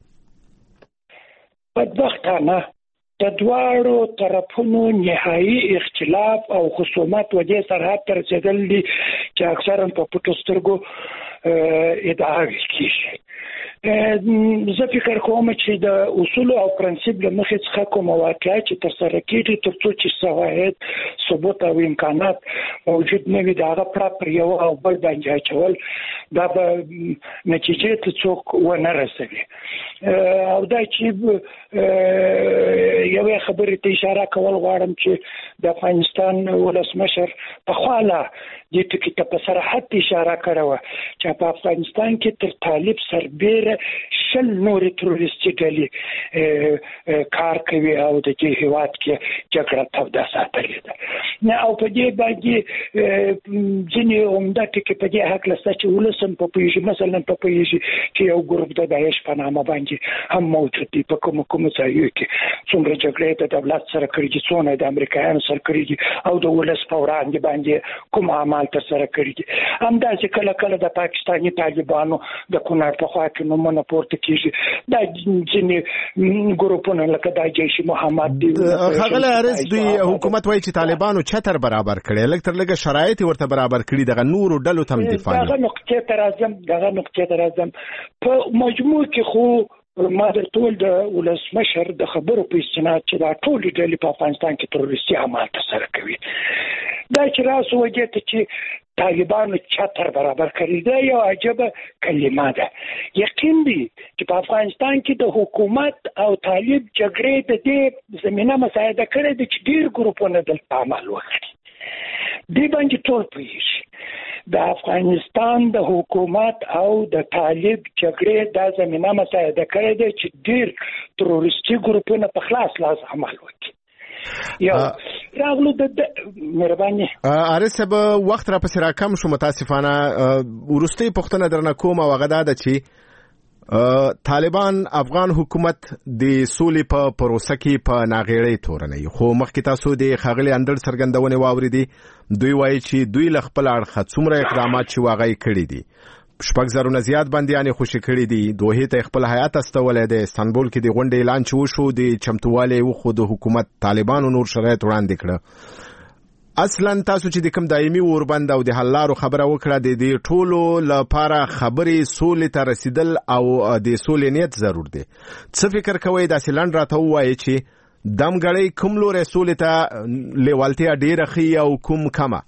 S3: بدبختانه د دواړو طرفونو نهایي اختلاف او خصومت وجې سرحد ته رسېدل دي چې اکثرا په پټو سترګو ادعاوې کېږي. زه فکر کوم چې د اصول او پرنسپ له مخې څخه کوم واقعیت چې ترسره کېږي تر څو چې شواهد ثبوت او امکانات موجود نه وي د هغه پر یو او بل باندې اچول دا به نتیجې ته څوک ونه رسوي. او دا چې یوې خبرې ته اشاره کول غواړم چې د افغانستان ولسمشر پخوا لا دې ټکي ته په صراحت اشاره کړې وه چې په افغانستان کې تر طالب سربیره 100 نورې تروریستي ډلې کار کوي او د دې هېواد کې جګړه توده ساتلې ده. او په دې باندې ځینې عمده ټکي په دې هکله شته چې ولس هم پوهېږي مثلا پوهېږي چې یو ګروپ د داعش په نامه باندې هم موجود دي په کومو ځایو کې څومره جګړې د دولت سره کړي دي څونه د امریکایانو سره کړي دي او د ولس په وړاندې باندې کوم اعمال ترسره کړي دي. همداسې کله کله د پاکستاني طالبانو د کونړ په خوا کې نومونه پورته کېږي دا ځینې ګروپونه لکه د جیش محمد دي.
S22: ښاغلی حارث دوی حکومت وایي چې طالبانو چتر برابر کړی لږ تر لږه شرایط ورته برابر کړي دغه نورو ډلو ته هم دفاع
S3: دغه نقطې ته راځم په مجموع کې خو ما درته وویل د ولسمشر د خبرو په استناد چې دا ټولې ډلې په افغانستان کې تروریستي اعمال ترسره کوي دا چې راسو وجې ته چې طالبانو چتر برابر کړی دا یو عجبه کلمه ده. یقین دی چې په افغانستان کې د حکومت او طالب جګړې د دې زمینه مساعده کړې ده چې ډېر ګروپونه دلته عمل وکړي دې باندې ټول پوهېږي. د افغانستان د حکومت او د طالب جګړې دا زمینه مساعده کړې ده چې ډېر تروریستي ګروپونه په خلاص لاس عمل وکړي. یو راغلو د مهرباني
S22: حارث صاحب وخت را پسې راکم شو متاسفانه وروستۍ پوښتنه درنه کوم او هغه دا ده چې طالبان افغان حکومت د سولې په پروسه کې په ناغېړۍ تورنوي خو مخکې تاسو د ښاغلي اندړ څرګندونې واورېدې دوی وایي چې دوی له خپل اړخه څومره اقدامات چې هغه یې کړي دي 6,000 زیات بندیان خوشي کړي دي دوه ته خپل حیات استولې ده استانبول کې د غونډې اعلان چې وشو د چمتووالي او خود حکومت طالبانو نور شرایط وړاندې کړه. اصلا تاسو چې د کوم دایمي اوربند او د حل لارو خبره وکړه د دې ټولو لپاره خبرې سولې ته رسیدل او د سولې نیت ضرور دی. څه فکر کوئ داسې لنډ راته ووایي چې دمګړی کوم لورې سولې ته لیوالتیا ډېره ښي او کوم کمه؟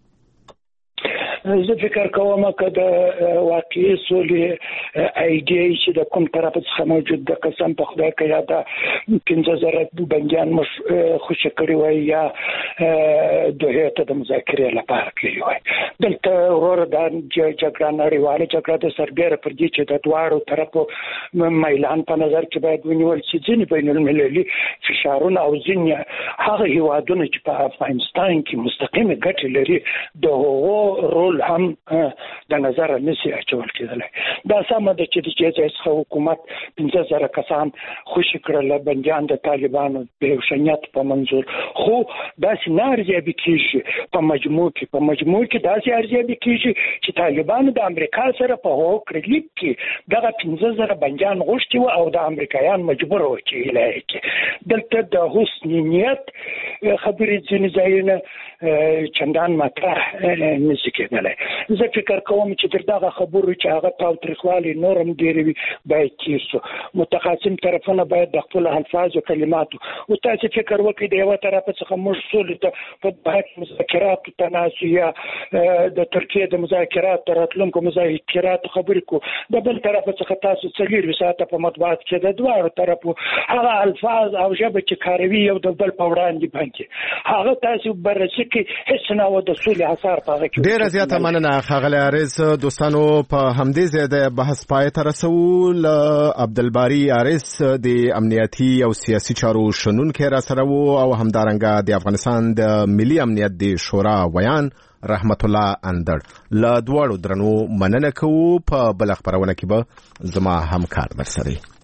S3: زه فکر کوم که د واقعي سولې ایډیا چې د کوم طرف څخه موجود د قسم په خدای که یا د 15,000 بندیان خوشي کړي وای یا دوه ته د مذاکرې لپاره کړي وای دلته ورور د جګړه نړیواله جګړه د سربیره پر دې چې د دواړو طرفو میلان په نظر کې باید ونیول شي ځینې بین المللي فشارونه او ځینې هغه هیوادونه چې په افغانستان کې مستقیمه ګټه لري د هغو ټول هم د نظر نشي اچول کېدلی. دا سمه ده چې د جزایي څخه حکومت 15,000 کسان خوشي کړل بندیان د طالبانو په شنیت په منظور، خو داسې نه ارزیابي کېږي په مجموع کې داسې ارزیابي کېږي چې طالبانو د امریکا سره په هوکړه لیک کې دغه 15,000 بندیان غوښتي وو او د امریکایان مجبور وو چې اعلان کړي. دلته د حسن نیت خبرې ځینې ځایونه چندان مطرح نشي کېدلی. زه فکر کوم چې تر دغه خبرو چې هغه تاوتریخوالی نورم ډېر وي باید تېر شو. متخاصم طرفونه باید د خپلو الفاظو کلماتو او تاسې فکر وکړئ د یوه طرفه څخه موږ سولې ته په بهر مذاکراتو تناسو یا د ترکیې د مذاکراتو راتلونکو مذاکراتو خبرې کوو، د بل طرفه څخه تاسو 4 ساعته په مطبوعات کې د دواړو طرفو هغه الفاظ او ژبه چې کاروي یو د بل په وړاندې باندې هغه تاسو بررسي کې هیڅ نه و د سولې اثر په هغه کې.
S22: ډېره زیاته مننه ښاغلی عارض. دوستانو په همدې ځای د بحث پای ته رسوو. له عبدالباري عارض د امنیتي او سیاسي چارو شنونکی را سره و او همدارنګه د افغانستان د ملي امنیت د شورا ویان رحمت الله اندړ. له دواړو درنو مننه کوو. په بل خبرونه کې به زما همکار درسره